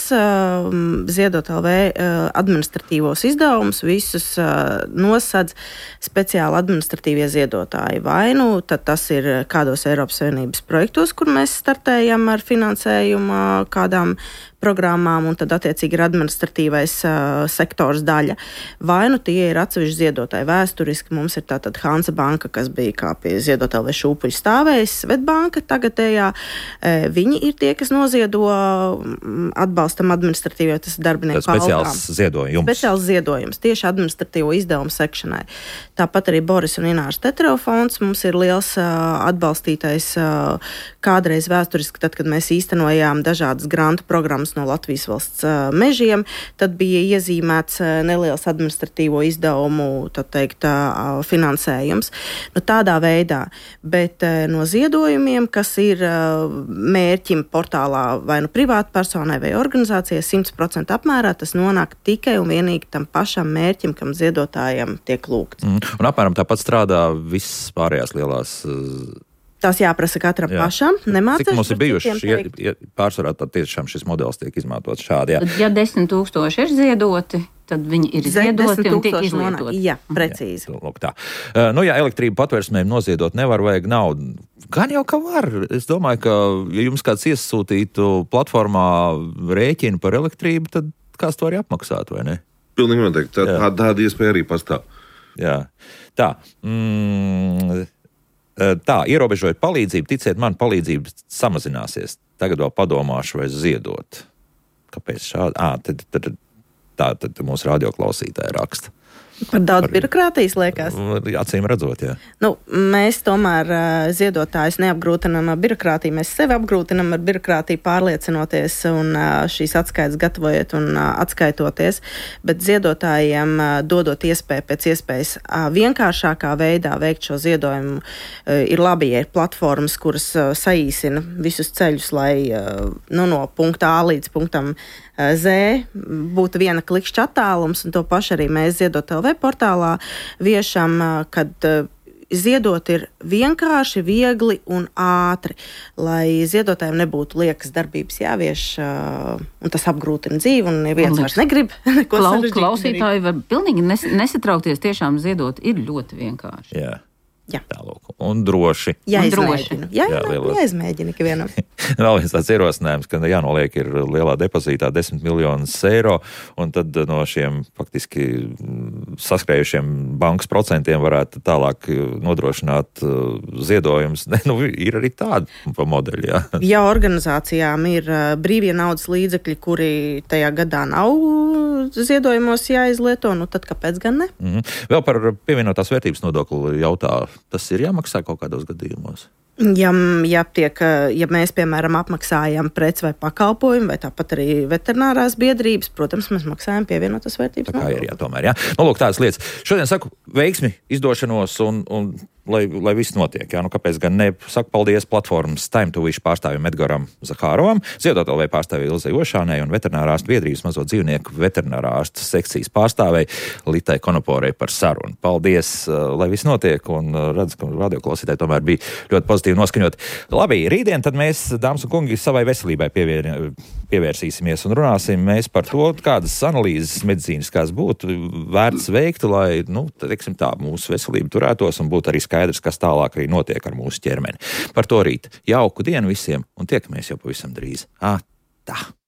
Ziedot LV administratīvos izdevumus visus nosedz speciāli administratīvie ziedotāji. Vai tad tas ir kādos Eiropas Savienības projektos, kur mēs startējam ar finansējumu kādām programmām, un tad attiecīgi ir administratīvais sektors daļa. Vai nu tie ir atsevišķi ziedotāji. Vēsturiski mums ir tātad Hansa banka, kas bija kā pie Ziedotāju vai Šūpuļu stāvējis, Svetbanka tagadējā. Viņi ir tie, kas noziedo atbalstam administratīvo, tas darbinieku algām. Speciāls ziedojums tieši administratīvo izdevumu sekšanai. Tāpat arī Boris un Ināras Tetereva fonds mums ir liels atbalstītais kādreiz vēsturiski, tad, kad mēs īstenojām dažādas grantu programmas no Latvijas valsts mežiem, tad bija iezīmēts neliels administratīvo izdevumu, tad teikt, finansējums. Nu, tādā veidā, bet no ziedojumiem, kas ir mērķim portālā vai nu privātpersonai vai organizācijai 100% apmērā, tas nonāk tikai un vienīgi tam pašam mērķim, kam ziedotājiem tiek lūgts. Un apmēram tāpat strādā visas pārējās lielās. Tas jāprasa katram pašam. Cik mums ir bijuši, pārsvarā tad tiešām šis modelis tiek izmantots šādi. Tad, ja 10 000 ir ziedoti, tad viņi ir ziedoti un tiek izlietoti. Jā, precīzi. Lūk tā. Ja elektrību patversmēm noziedot nevar, vajag naudu. Gan jau, ka var. Es domāju, ka ja jums kāds iesūtītu platformā rēķinu par elektrību, tad kāds to arī apmaksāt, vai ne? Pilnīgi noteikti. Tāda iespēja arī pastāv. Jā. Tā. Tā, ierobežojot palīdzību, ticiet man, palīdzība samazināsies. Tagad vēl padomāšu, vai ziedot. Kāpēc šādi? Tad mūsu radioklausītāji raksta. Par daudz birokrātijas liekas? Acīm redzot, jā. Nu, mēs tomēr ziedotājus neapgrūtinām ar birokrātiju, mēs sevi apgrūtinām ar birokrātiju pārliecinoties un šīs atskaites gatavojot un atskaitoties, bet ziedotājiem dodot iespēju pēc iespējas vienkāršākā veidā veikt šo ziedojumu. Ir labi, ja ir platformas, kuras saīsina visus ceļus, lai no punkta A līdz punktam Z būtu viena klikšķa attālums, un to pašu arī mēs Ziedot LV portālā viešam, kad ziedot ir vienkārši, viegli un ātri, lai ziedotājiem nebūtu liekas darbības jāvieš, un tas apgrūtina dzīvi, un neviens vairs negrib neko sarežģīt. Klausītāji var pilnīgi nesatraukties, tiešām ziedot ir ļoti vienkārši. Jā. Tālūk. Un droši. Jāizmēģina ikvienam. Vēl viens tāds ierosinājums, ka jānoliek ir lielā depozītā 10 miljonus eiro, un tad no šiem faktiski saskrējušiem bankas procentiem varētu tālāk nodrošināt ziedojumus. Ir arī tādi modeļi, jā. Ja organizācijām ir brīvie naudas līdzekļi, kuri tajā gadā nav ziedojumos jāizlieto, tad kāpēc gan ne? Vēl par pievienotās vērtības nodokli jautā. Tas ir jāmaksā kaut kādos gadījumos? Ja mēs, piemēram, apmaksājam preci vai pakalpojumu, vai tāpat arī veterinārās biedrības, protams, mēs maksājam pievienotās vērtības. Tā kā ir, tomēr, jā. Lūk, tādas lietas. Šodien saku veiksmi, izdošanos un lai viss notiek. Kāpēc gan ne? Saku paldies platformas Time to Wish pārstāvjiem Edgaram Zahārovam, Ziedot LV pārstāvjai Ilzei Ošānei un veterinārārstu biedrības mazo dzīvnieku veterinārārstu sekcijas pārstāvei Litai Konoporei par sarunu. Paldies, lai viss notiek, un redzu, ka radioklausītāji tomēr bija ļoti pozitīvi noskaņot. Labi, rītdien tad mēs, dāmas un kungi, savai veselībai pievērsīsimies un runāsim mēs par to, kādas analīzes medicīniskās būtu vērts veikt, lai, teiksim tā, mūsu veselība turētos un būtu arī skaidrs, kas tālāk arī notiek ar mūsu ķermeni. Par to rīt. Jauku dienu visiem un tiekamies jau pavisam drīz. Tā.